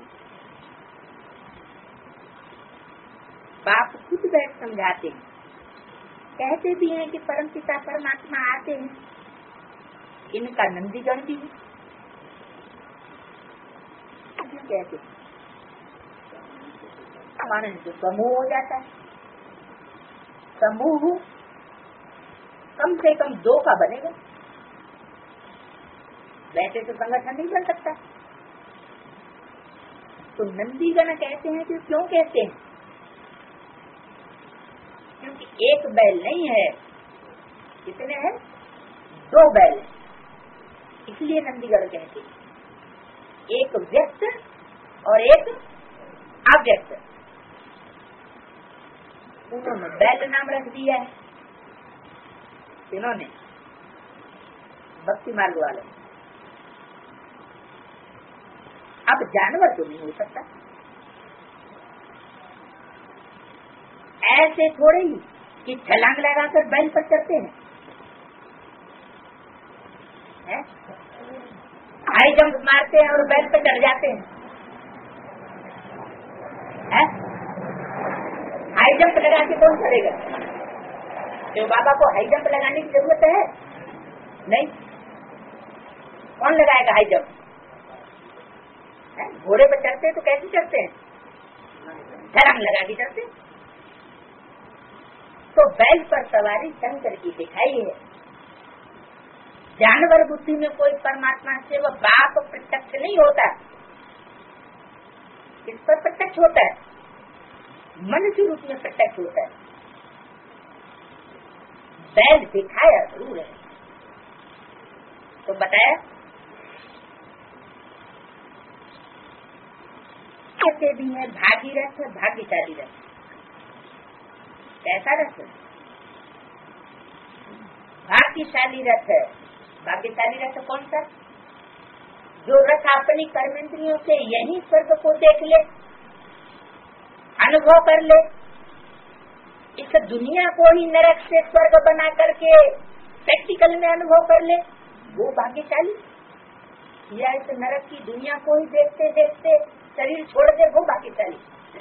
बाप खुद बैठ समझाते हैं, कहते भी हैं कि परमपिता परमात्मा आते हैं, इनका नंदीगण भी है। कहते हमारे तो समूह हो जाता है। समूह कम से कम दो का बनेगा, वैसे तो संगठन नहीं बन सकता। तो नंदीगण कहते हैं कि क्यों कहते हैं? क्योंकि एक बैल नहीं है, कितने हैं? दो बैल, इसलिए नंदीगण कहते हैं। एक व्यक्त और एक अव्यक्त, उन्होंने बैल नाम रख दिया है। इन्होंने भक्ति मार्ग वाले। अब जानवर तो नहीं हो सकता, ऐसे थोड़े ही कि छलांग लगाकर बैल पर चढ़ते हैं, है? हाई जंप मारते हैं और बैल पर चढ़ जाते हैं, है? हाई जंप लगा के कौन चढ़ेगा? तो बाबा को हाई जंप लगाने की जरूरत है? नहीं। कौन लगाएगा हाई जंप? घोड़े पर चढ़ते हैं तो कैसे चढ़ते हैं? धर्म लगा के चलते। तो बैल पर सवारी शंकर की दिखाई है। जानवर बुद्धि में कोई परमात्मा से वह बाप प्रत्यक्ष नहीं होता। इस पर प्रत्यक्ष होता है, मनुष्य रूप में प्रत्यक्ष होता है। बैल दिखाया जरूर है। तो बताया कैसे भी है भागीरथ, भाग्यशाली रथ। कैसा रथ? भाग्यशाली रथ है। भाग्यशाली रथ कौन सा? जो रथ अपनी कर्मेंद्रियों से यही स्वर्ग को देख ले, अनुभव कर ले, इस दुनिया को ही नरक से स्वर्ग बना करके प्रैक्टिकल में अनुभव कर ले, वो भाग्यशाली। या इस नरक की दुनिया को ही देखते देखते शरीर छोड़ दे, वो भाग्यशाली।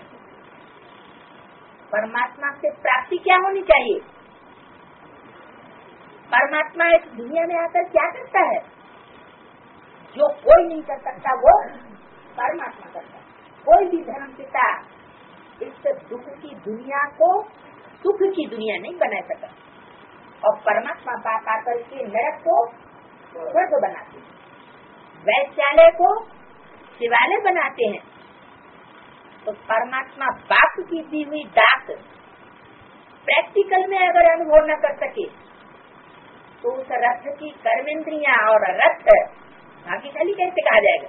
परमात्मा से प्राप्ति क्या होनी चाहिए? परमात्मा इस दुनिया में आकर क्या करता है? जो कोई नहीं कर सकता वो परमात्मा करता है। कोई भी धर्म पिता इस दुख की दुनिया को सुख की दुनिया नहीं बना सका, और परमात्मा बाप आकर के नरक को स्वर्ग बनाते हैं, वैश्यालय को शिवालय बनाते हैं। तो परमात्मा बाप की दी हुई दात प्रैक्टिकल में अगर अनुभव न कर सके तो उस रथ की कर्मेंद्रियां और रथ भाग्यशाली कैसे कहा जाएगा?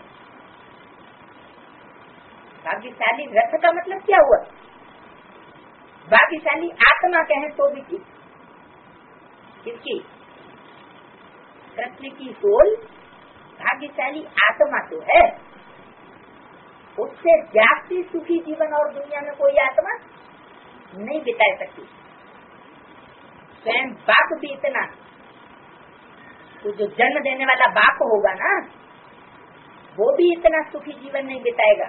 भाग्यशाली रथ का मतलब क्या हुआ? भाग्यशाली आत्मा कहें तो भी ठीक। किसकी? कृष्ण की सोल भाग्यशाली आत्मा तो है, उससे जाती सुखी जीवन और दुनिया में कोई आत्मा नहीं बिता सकती। स्वयं बाप भी इतना, तो जो जन्म देने वाला बाप होगा ना, वो भी इतना सुखी जीवन नहीं बिताएगा।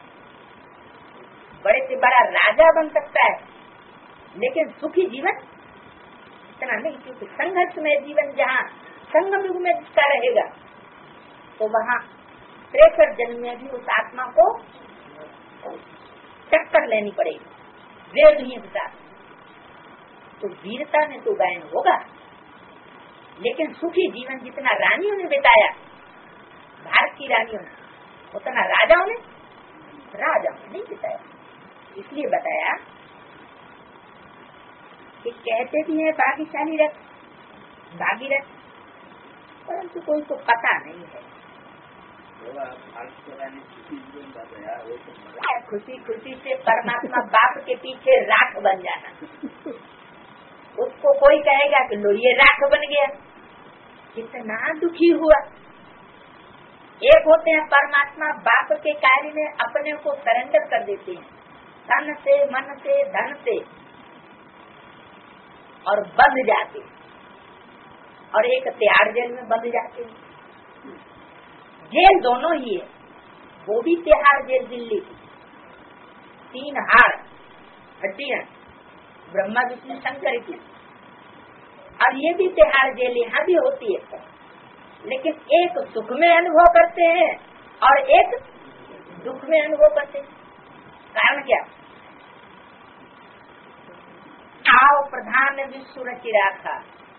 बड़े से बड़ा राजा बन सकता है, लेकिन सुखी जीवन इतना नहीं, क्योंकि संघर्षमय जीवन जहाँ संगम युग में जिसका रहेगा, तो वहाँ त्रेसठ जन्म में भी उस आत्मा को टक्कर लेनी पड़ेगी वेद ही के साथ। तो वीरता में तो गायन होगा, लेकिन सुखी जीवन जितना रानियों ने बिताया, भारत की रानियों ने, उतना राजाओं ने राजाओं ने नहीं बिताया। इसलिए बताया कि कहते भी है भाग्यशाली रथ, भागीरथ, परंतु कोई को पता नहीं है। खुशी खुशी से परमात्मा बाप के पीछे राख बन जाना, उसको कोई कहेगा कि लो ये राख बन गया, कितना दुखी हुआ। एक होते हैं परमात्मा बाप के कार्य में अपने को सरेंडर कर देते हैं, तन से, मन से, धन से, और बंध जाते, और एक तिहाड़ जेल में बंध जाते हैं। जेल दोनों ही है, वो भी तिहाड़ जेल दिल्ली की, तीन हाड़ हड्डियां ब्रह्मा विष्णु शंकर की, और ये भी तिहाड़ जेल यहाँ भी होती है, लेकिन एक सुख में अनुभव करते हैं और एक दुख में अनुभव करते हैं। कारण क्या? आओ प्रधान विश्व रचि राखा,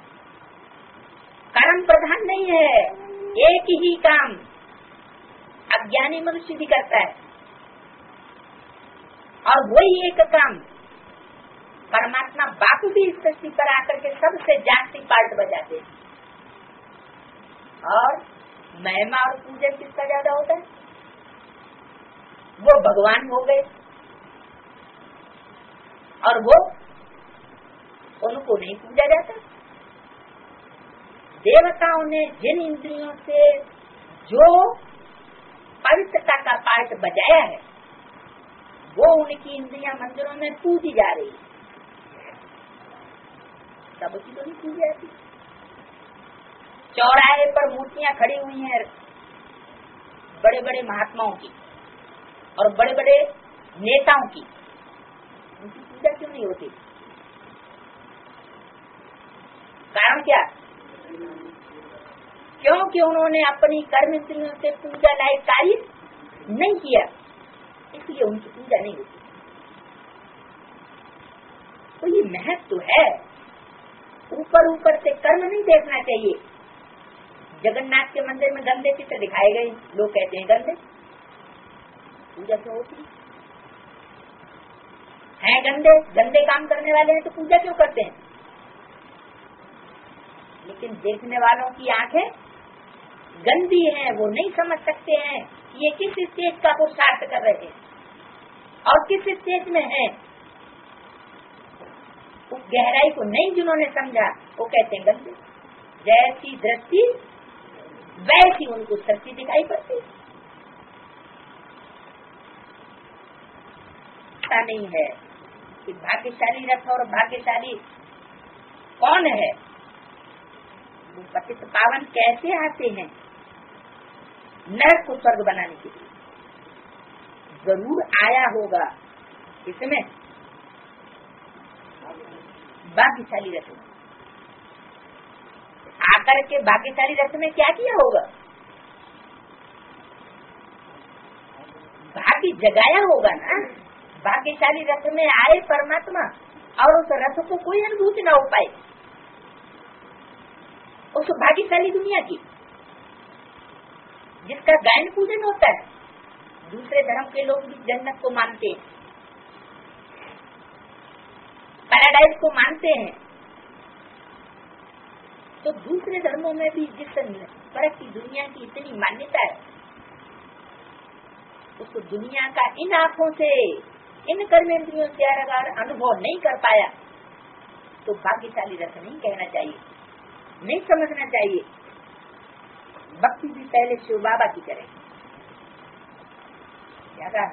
कर्म प्रधान नहीं है, एक ही काम अज्ञानी मनुष्य भी करता है, और वही एक काम परमात्मा बाप भी इस सृष्टि पर आकर के सबसे जास्ती पार्ट बजाते हैं। और महिमा और पूजन किसका ज्यादा होता है? वो भगवान हो गए, और वो उनको नहीं पूजा जाता। देवताओं ने जिन इंद्रियों से जो पवित्रता का पाठ बजाया है, वो उनकी इंद्रियां मंदिरों में पूजी जा रही है, सबकी तो नहीं पूजी जाती। चौराहे पर मूर्तियां खड़ी हुई हैं बड़े बड़े महात्माओं की और बड़े बड़े नेताओं की, उनकी पूजा क्यों नहीं होती? कारण क्या? क्योंकि उन्होंने अपनी कर्म इंद्रियों से पूजा लायक कार्य नहीं किया, इसलिए उनकी पूजा नहीं होती। तो ये महत्व है। ऊपर ऊपर से कर्म नहीं देखना चाहिए। जगन्नाथ के मंदिर में गंदे चित्र दिखाए गए, लोग कहते हैं गंदे, पूजा क्यों होती है? गंदे गंदे काम करने वाले हैं तो पूजा क्यों करते हैं? लेकिन देखने वालों की आंखें गंदी हैं, वो नहीं समझ सकते हैं कि ये किस स्टेज का पुरुषार्थ कर रहे हैं और किस स्टेज में है। उस गहराई को नहीं जिन्होंने समझा, वो कहते हैं गंदे। जैसी दृष्टि वैसी उनको सच्ची दिखाई पड़ती। ऐसा नहीं है कि भाग्यशाली रथ और भाग्यशाली कौन है। वो पतित पावन कैसे आते हैं नरक को स्वर्ग बनाने के लिए? जरूर आया होगा इसमें भाग्यशाली रथ में। आकर के भाग्यशाली रथ में क्या किया होगा? भाग्य जगाया होगा ना। भाग्यशाली रथ में आए परमात्मा और उस रथ को कोई अनुभूति न हो पाए, उस भाग्यशाली दुनिया की जिसका गायन पूजन होता है। दूसरे धर्म के लोग भी जन्नत को मानते हैं, पैराडाइज को मानते हैं। तो दूसरे धर्मों में भी जिस तरह की दुनिया की इतनी मान्यता है, उस दुनिया का इन आंखों से, इन कर्मेंद्रियों से अगर अनुभव नहीं कर पाया तो भाग्यशाली रथ नहीं कहना चाहिए, नहीं समझना चाहिए। भक्ति भी पहले शिव बाबा की करें। क्या कहा?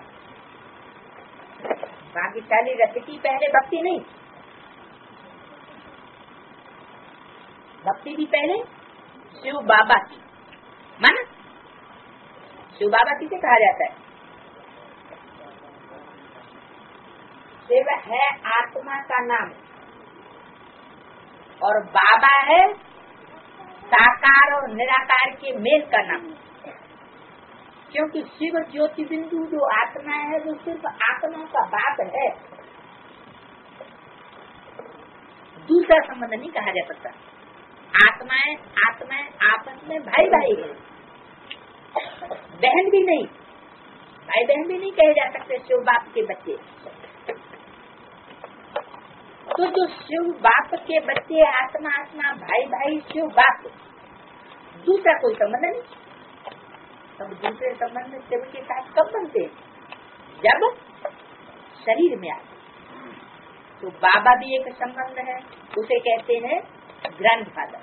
भाग्यशाली रथ की पहले भक्ति नहीं, भक्ति भी पहले शिव बाबा की। माना शिव बाबा किसे कहा जाता है? शिव है आत्मा का नाम और बाबा है साकार और निराकार के मेल का नाम। क्योंकि शिव ज्योति बिंदु जो आत्मा है वो सिर्फ आत्मा का बाप है, दूसरा संबंध नहीं कहा जा सकता। आत्माएं आत्माएं आपस में भाई भाई है, बहन भी नहीं, भाई बहन भी नहीं कहे जा सकते शिव बाप के बच्चे। तो जो शिव बाप के बच्चे आत्मा आत्मा भाई भाई शिव बाप, दूसरा कोई संबंध नहीं। तब दूसरे संबंध शिव के साथ कब बनते हैं? जब शरीर में आते। तो बाबा भी एक संबंध है, उसे कहते हैं ग्रैंडफादर।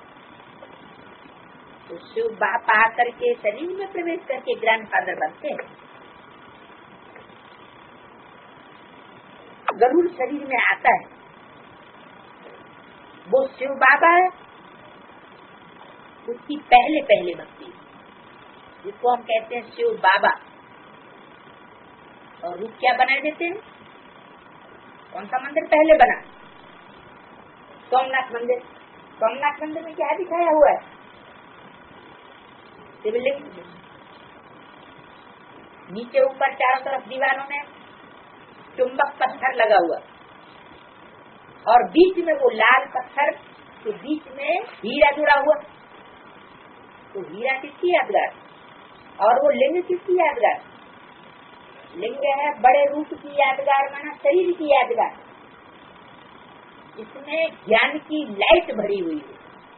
तो शिव बाप आकर के शरीर में प्रवेश करके ग्रैंडफादर बनते हैं। गरुड़ शरीर में आता है, वो शिव बाबा है। उसकी पहले पहले भक्ति जिसको हम कहते हैं शिव बाबा, और रूप क्या बना देते हैं? कौन सा मंदिर पहले बना? सोमनाथ मंदिर। सोमनाथ मंदिर में क्या दिखाया हुआ है? शिवलिंग। नीचे ऊपर चारों तरफ दीवारों में चुंबक पत्थर लगा हुआ और बीच में वो लाल पत्थर के बीच में हीरा जुड़ा हुआ। तो हीरा किसकी यादगार और वो लिंग किसकी यादगार? लिंग है बड़े रूप की यादगार, माना शरीर की यादगार, इसमें ज्ञान की लाइट भरी हुई है।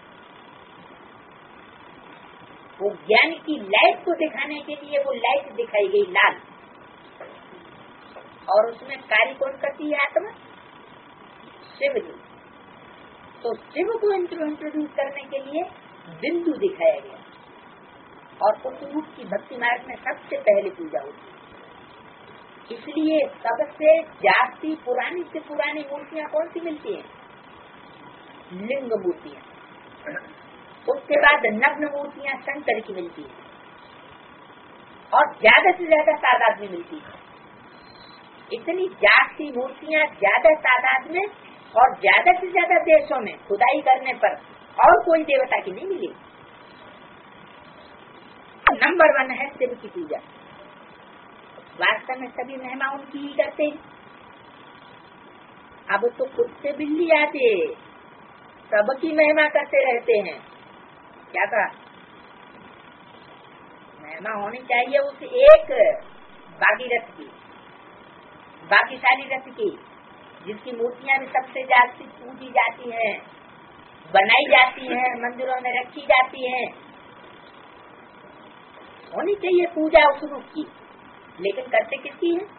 वो ज्ञान की लाइट को दिखाने के लिए वो लाइट दिखाई गई लाल, और उसमें कार्य कौन करती है? आत्मा, शिव जी। तो शिव को इंट्रोड्यूस करने के लिए बिंदु दिखाया गया, और उस रूप की भक्ति मार्ग में सबसे पहले पूजा होती है। इसलिए सबसे जास्ती पुरानी से पुरानी मूर्तियां कौन सी मिलती हैं? लिंग मूर्तियां। उसके बाद नग्न मूर्तियां शंकर की मिलती है, और ज्यादा से ज्यादा तादाद में मिलती है। इतनी जास्ती मूर्तियां ज्यादा तादाद में और ज्यादा से ज्यादा देशों में खुदाई करने पर और कोई देवता की नहीं मिली। नंबर वन है शिव की पूजा। वास्तव में सभी महिमा उनकी ही करते हैं। अब तो कुत्ते बिल्ली आते सबकी महिमा करते रहते हैं। क्या कहा? महिमा होनी चाहिए उस एक भागीरथ की, भाग्यशाली रथ की, जिसकी मूर्तियां भी सबसे ज्यादा पूजी जाती हैं, बनाई जाती हैं, मंदिरों में रखी जाती हैं। होनी चाहिए पूजा उस रूप की, लेकिन करते किसकी है?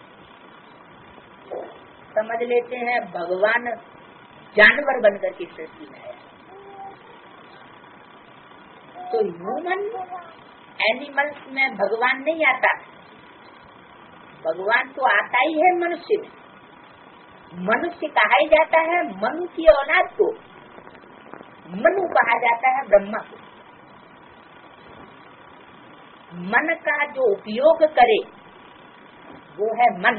समझ लेते हैं भगवान जानवर बनकर की सृष्टि में आया। तो ह्यूमन एनिमल्स में भगवान नहीं आता, भगवान तो आता ही है मनुष्य में। मनुष्य कहा ही जाता है, मनु की औलाद को मनु कहा जाता है, ब्रह्मा को। मन का जो उपयोग करे वो है मन।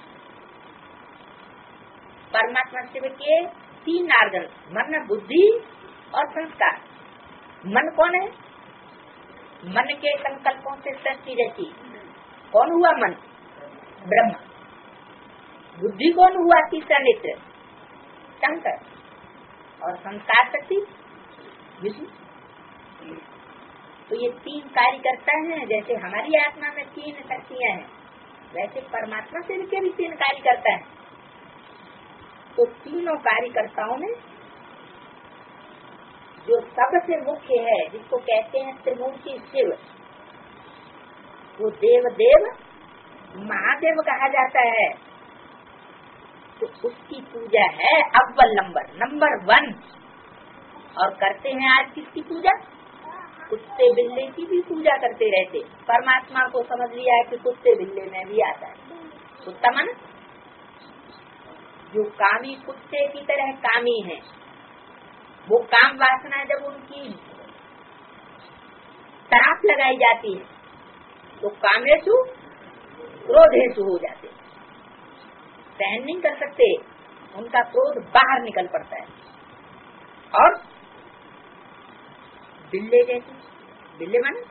परमात्मा शिव के तीन आर्गन, मन, बुद्धि और संस्कार। मन कौन है? मन के संकल्पों से सृष्टि रहती। कौन हुआ मन? ब्रह्मा। बुद्धि कौन हुआ? तीसरा नेत्र शंकर। और संस्कार शक्ति विष्णु। तो ये तीन कार्य करता है। जैसे हमारी आत्मा में तीन शक्तियां हैं, वैसे परमात्मा शिव के भी तीन कार्य करता है। तो तीनों कार्यकर्ताओं में जो सबसे मुख्य है, जिसको कहते हैं त्रिमूर्ति शिव, वो देव देव महादेव कहा जाता है। तो उसकी पूजा है अव्वल नंबर, नंबर वन। और करते हैं आज किसकी पूजा? कुत्ते बिल्ले की भी पूजा करते रहते। परमात्मा को समझ लिया है कि कुत्ते बिल्ले में भी आता है। कुत्ता मन जो कामी कुत्ते की तरह कामी है, वो काम वासना जब उनकी तराप लगाई जाती है तो कामेशु क्रोधेशु हो जाते, सहन नहीं कर सकते, उनका क्रोध बाहर निकल पड़ता है। और बिल्ले जैसे, बिल्ले माने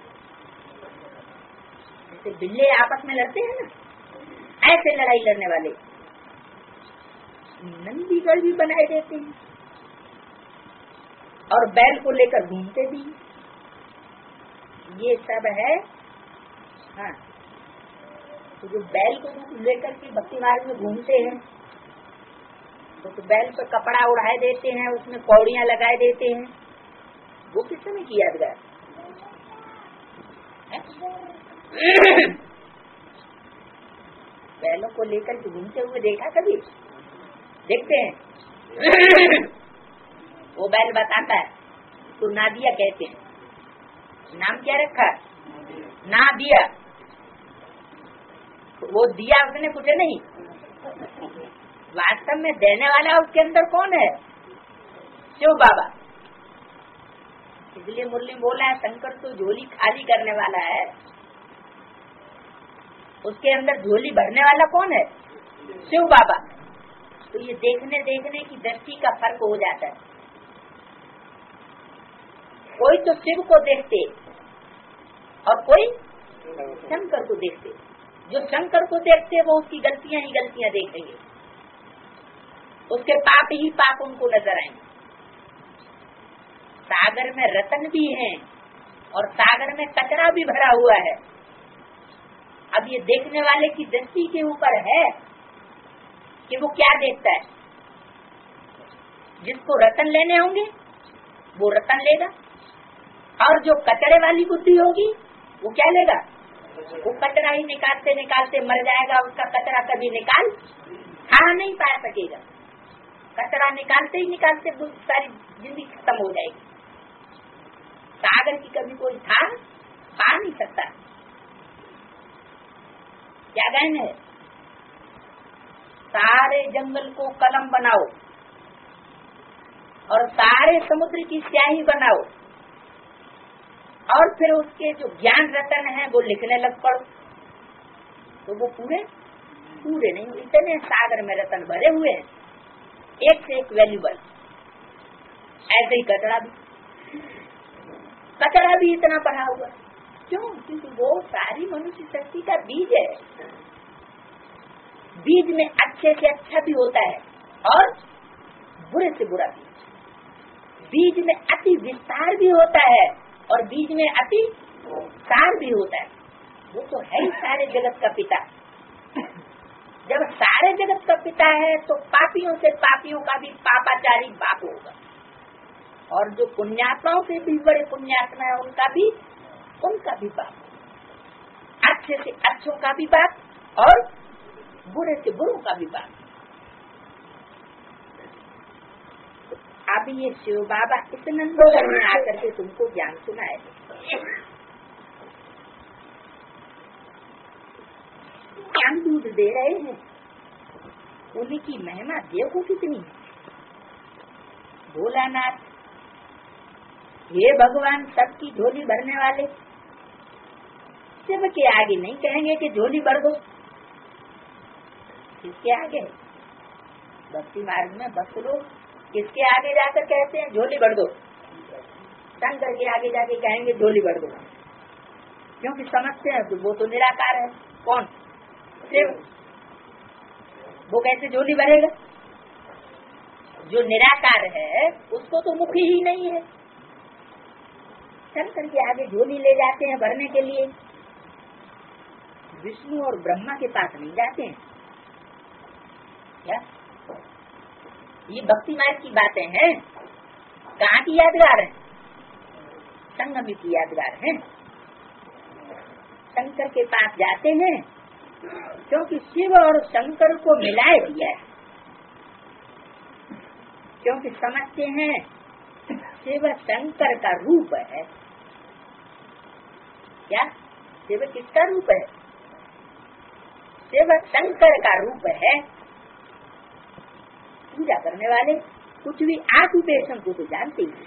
जैसे बिल्ले आपस में लड़ते हैं ना, ऐसे लड़ाई लड़ने वाले नंदीगढ़ भी बनाए देते हैं और बैल को लेकर घूमते भी। ये सब है। हाँ, तो जो बैल को लेकर के भक्ति मार्ग में घूमते हैं तो, तो बैल पर कपड़ा उड़ाए देते हैं, उसमें कौड़ियां लगाए देते हैं। वो किस समय की यादगार? बैलों को लेकर के घूमते हुए देखा कभी? देखते हैं। वो बैल बताता है तो नादिया कहते हैं। नाम क्या रखा? नादिया। वो दिया उसने कुछ नहीं, वास्तव में देने वाला उसके अंदर कौन है? शिव बाबा। इसलिए मुरली बोला है शंकर तो झोली खाली करने वाला है, उसके अंदर झोली भरने वाला कौन है? शिव बाबा। तो ये देखने देखने की दृष्टि का फर्क हो जाता है। कोई तो शिव को देखते और कोई शंकर को देखते। जो शंकर को देखते वो उसकी गलतियां ही गलतियां देखेंगे, उसके पाप ही पाप उनको नजर आएंगे। सागर में रतन भी हैं और सागर में कचरा भी भरा हुआ है। अब ये देखने वाले की दृष्टि के ऊपर है कि वो क्या देखता है। जिसको रतन लेने होंगे वो रतन लेगा, और जो कचरे वाली बुद्धि होगी वो क्या लेगा? वो कचरा ही निकालते निकालते मर जाएगा। उसका कचरा कभी निकाल खा नहीं पा सकेगा। कचरा निकालते ही निकालते सारी जिंदगी खत्म हो जाएगी। सागर की कभी कोई था पा नहीं सकता। क्या गायन है? सारे जंगल को कलम बनाओ और सारे समुद्र की स्याही बनाओ और फिर उसके जो ज्ञान रतन है वो लिखने लग पड़ो, तो वो पूरे पूरे नहीं। इतने सागर में रतन भरे हुए हैं, एक से एक वैल्यूबल। ऐसे ही कचरा भी कचरा भी इतना पड़ा हुआ। क्यों? क्योंकि वो सारी मनुष्य शक्ति का बीज है। बीज में अच्छे से अच्छा भी होता है और बुरे से बुरा बीज। बीज में अति विस्तार भी होता है और बीज में अति सार भी होता है। वो तो है ही सारे जगत का पिता। जब सारे जगत का पिता है तो पापियों से पापियों का भी पापाचारी बाप होगा, और जो पुण्यात्माओं से भी बड़े पुण्यात्मा है उनका भी उनका भी बाप, अच्छे से अच्छों का भी बाप और बुरे से बुरों का भी बाप। अभी ये शिव बाबा इस नंदोदर में आकर के तुमको ज्ञान सुनाए, ज्ञान दूध दे रहे हैं, उन्हीं की महिमा देखो कितनी है। भोलानाथ, हे भगवान सबकी झोली भरने वाले, शिव के आगे नहीं कहेंगे कि झोली भर दो। किसके आगे? भक्ति मार्ग में भक्त लोग किसके आगे जाकर कहते हैं झोली भर दो? शंकर के आगे जाके कहेंगे झोली भर दो, क्योंकि समझते हैं वो तो निराकार है। कौन? शिव। वो कैसे झोली भरेगा? जो निराकार है उसको तो मुख ही नहीं है। शंकर के आगे झोली ले जाते हैं भरने के लिए, विष्णु और ब्रह्मा के पास नहीं जाते हैं क्या? ये भक्ति मार्ग की बातें हैं। कहाँ की यादगार है? संगम की यादगार है। शंकर के पास जाते हैं क्योंकि शिव और शंकर को मिलाए दिया है, क्योंकि समझते हैं शिव शंकर का रूप है। क्या? शिव किसका रूप है? शिव शंकर का रूप है। पूजा करने वाले कुछ भी ऑक्यूपेशन को तो जानते ही।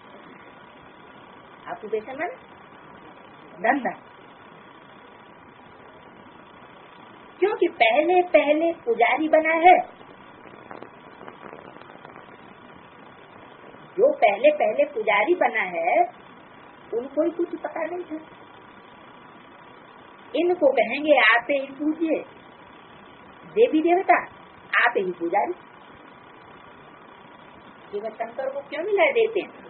ऑक्यूपेशन माने धंधा, क्योंकि पहले पहले पुजारी बना है। जो पहले पहले पुजारी बना है उनको ही कुछ पता नहीं था। इनको कहेंगे आप ही पूजिए, देवी देवता आप ही पुजारी। शिव शंकर को क्यों मिला देते हैं?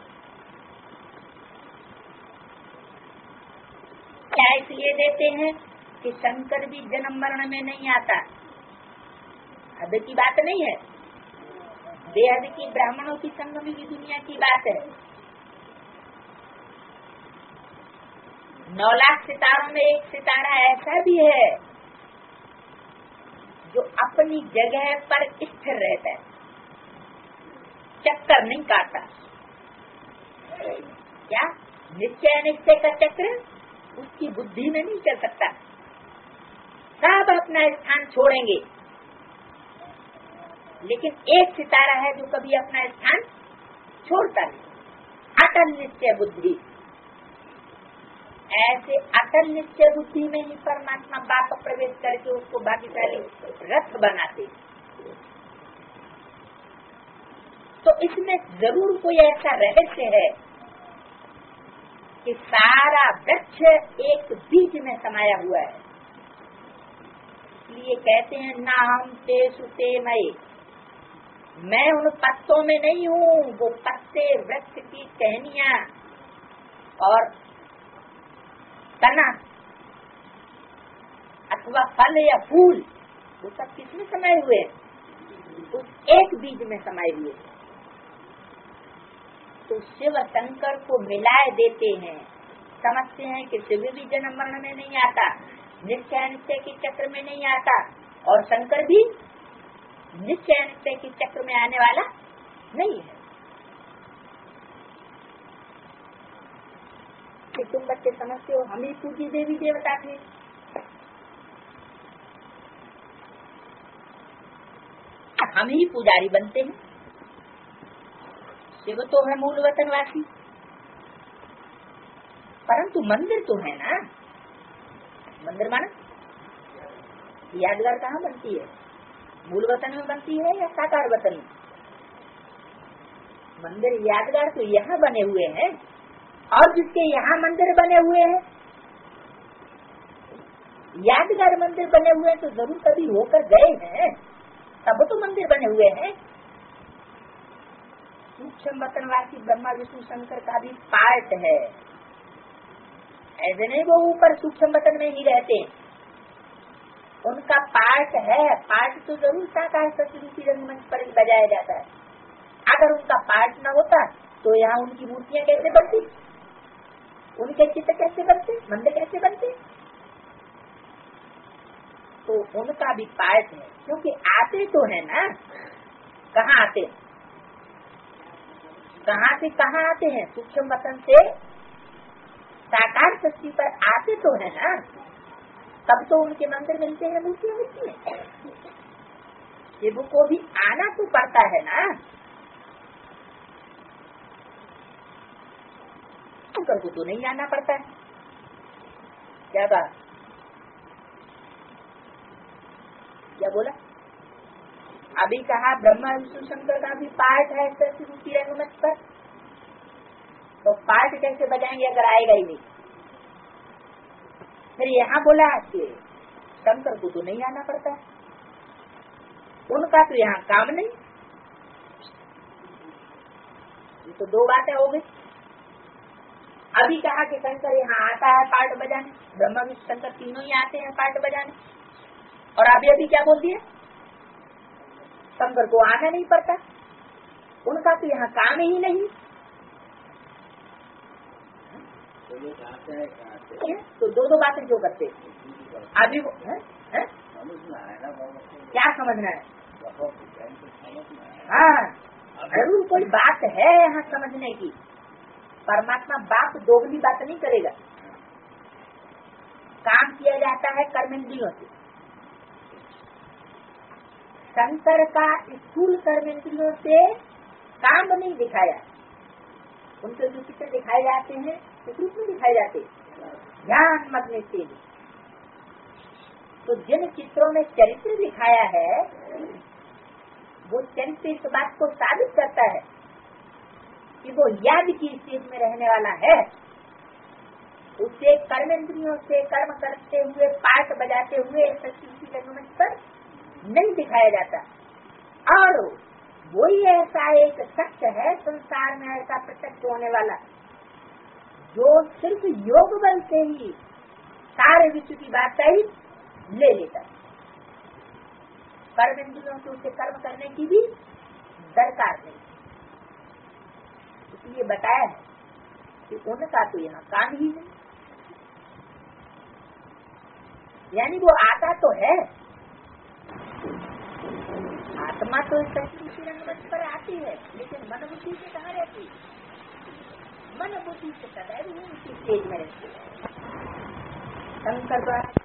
क्या इसलिए देते हैं कि शंकर भी जन्म मरण में नहीं आता। हद की बात नहीं है, बेहद की ब्राह्मणों की संगम की दुनिया की बात है। नौ लाख सितारों में एक सितारा ऐसा भी है जो अपनी जगह पर स्थिर रहता है, चक्कर नहीं काटता। क्या? निश्चय निश्चय का चक्र उसकी बुद्धि में नहीं चल सकता। सब अपना स्थान छोड़ेंगे, लेकिन एक सितारा है जो कभी अपना स्थान छोड़ता नहीं। अटल निश्चय बुद्धि। ऐसे अटल निश्चय बुद्धि में ही परमात्मा बाप प्रवेश करके उसको भाग्यशाली रथ बनाते। तो इसमें जरूर कोई ऐसा रहस्य है कि सारा वृक्ष एक बीज में समाया हुआ है। इसलिए कहते हैं ना हम तेसु ते मय, मैं उन पत्तों में नहीं हूँ। वो पत्ते, वृक्ष की टहनियाँ और तना अथवा फल या फूल, वो सब किसमें समाये हुए? उस एक बीज में समाये हुए। तो शिव शंकर को मिलाए देते हैं। समझते हैं कि शिव भी जन्म मरण में नहीं आता, निश्चय निश्चय के चक्र में नहीं आता, और शंकर भी निश्चय निश्चय के चक्र में आने वाला नहीं है। कि तुम बच्चे समझते हो हम ही पूजी देवी देवता थे। हम ही पुजारी बनते हैं। शिव तो है मूल वतनवासी, परंतु मंदिर तो है ना। मंदिर माना यादगार कहाँ बनती है? मूल वतन में बनती है या साकार वतन में? मंदिर यादगार तो यहाँ बने हुए हैं, और जिसके यहाँ मंदिर बने हुए हैं, यादगार मंदिर बने हुए हैं, तो जरूर कभी होकर गए हैं, तब तो मंदिर बने हुए हैं। सूक्ष्म वतनवासी ब्रह्मा विष्णु शंकर का भी पार्ट है। ऐसे नहीं वो ऊपर सूक्ष्म वतन में ही रहते, उनका पार्ट है। पार्ट तो जरूर साकार सतरूपी रंगमंच पर ही बजाया जाता है। अगर उनका पार्ट न होता तो यहाँ उनकी मूर्तियाँ कैसे बनती, उनके चित्र कैसे बनते, मंदिर कैसे बनते? तो उनका भी पार्ट है, क्योंकि आते तो है ना। कहाँ आते, कहाँ से कहाँ आते हैं? सूक्ष्म वतन से साकार सृष्टि पर आते तो है ना, तब तो उनके मंदिर मिलते हैं, मूर्तियाँ मिलती हैं। शिव को भी आना तो पड़ता है ना, शंकर को तो नहीं आना पड़ता है। क्या बात, क्या बोला? अभी कहा ब्रह्मा विष्णु शंकर का भी पार्ट है सृष्टि रंगमंच पर, तो पार्ट कैसे बजाएंगे अगर आएगा ही नहीं? फिर यहाँ बोला कि शंकर को तो नहीं आना पड़ता, उनका तो यहाँ काम नहीं। ये तो दो बातें हो गई। अभी कहा कि शंकर यहाँ आता है पार्ट बजाने, ब्रह्मा विष्णु शंकर तीनों ही आते हैं पार्ट बजाने, और अभी अभी क्या बोल दिया? शंकर को आना नहीं पड़ता, उनका तो यहाँ काम ही नहीं। तो दो दो बातें जो करते अभी वो है? है? क्या समझना है? हाँ, जरूर कोई बात है यहाँ समझने की। परमात्मा बात दोगली बात नहीं करेगा। काम किया जाता है कर्मेंद्रियों से। शंकर का स्थूल कर्मेंद्रियों से काम नहीं दिखाया, उनके जो चित्र दिखाए जाते हैं किस रूप में दिखाए जाते हैं? ध्यान मग्न से। तो जिन चित्रों में चरित्र दिखाया है वो चरित्र इस बात को साबित करता है कि वो याद की स्टेज में रहने वाला है। उसे कर्मेंद्रियों से कर्म करते हुए पाठ बजाते हुए सृष्टि रंगमंच पर नहीं दिखाया जाता। और वही ऐसा एक सत्य है संसार में ऐसा प्रत्यक्ष होने वाला जो सिर्फ योग बल से ही सारे विश्व की बात ही ले लेता है। कर्मेंद्रियों से उसे कर्म करने की भी दरकार नहीं। इसलिए बताया है कि उनका तो यहाँ काम ही नहीं, यानी वो आता तो है, आत्मा तो सच्ची रंगमंच पर आती है, लेकिन मन बुद्धि से कहाँ रहती? मन बुद्धि से सदैव ही उसी स्टेज में रहती है। शंकर द्वारा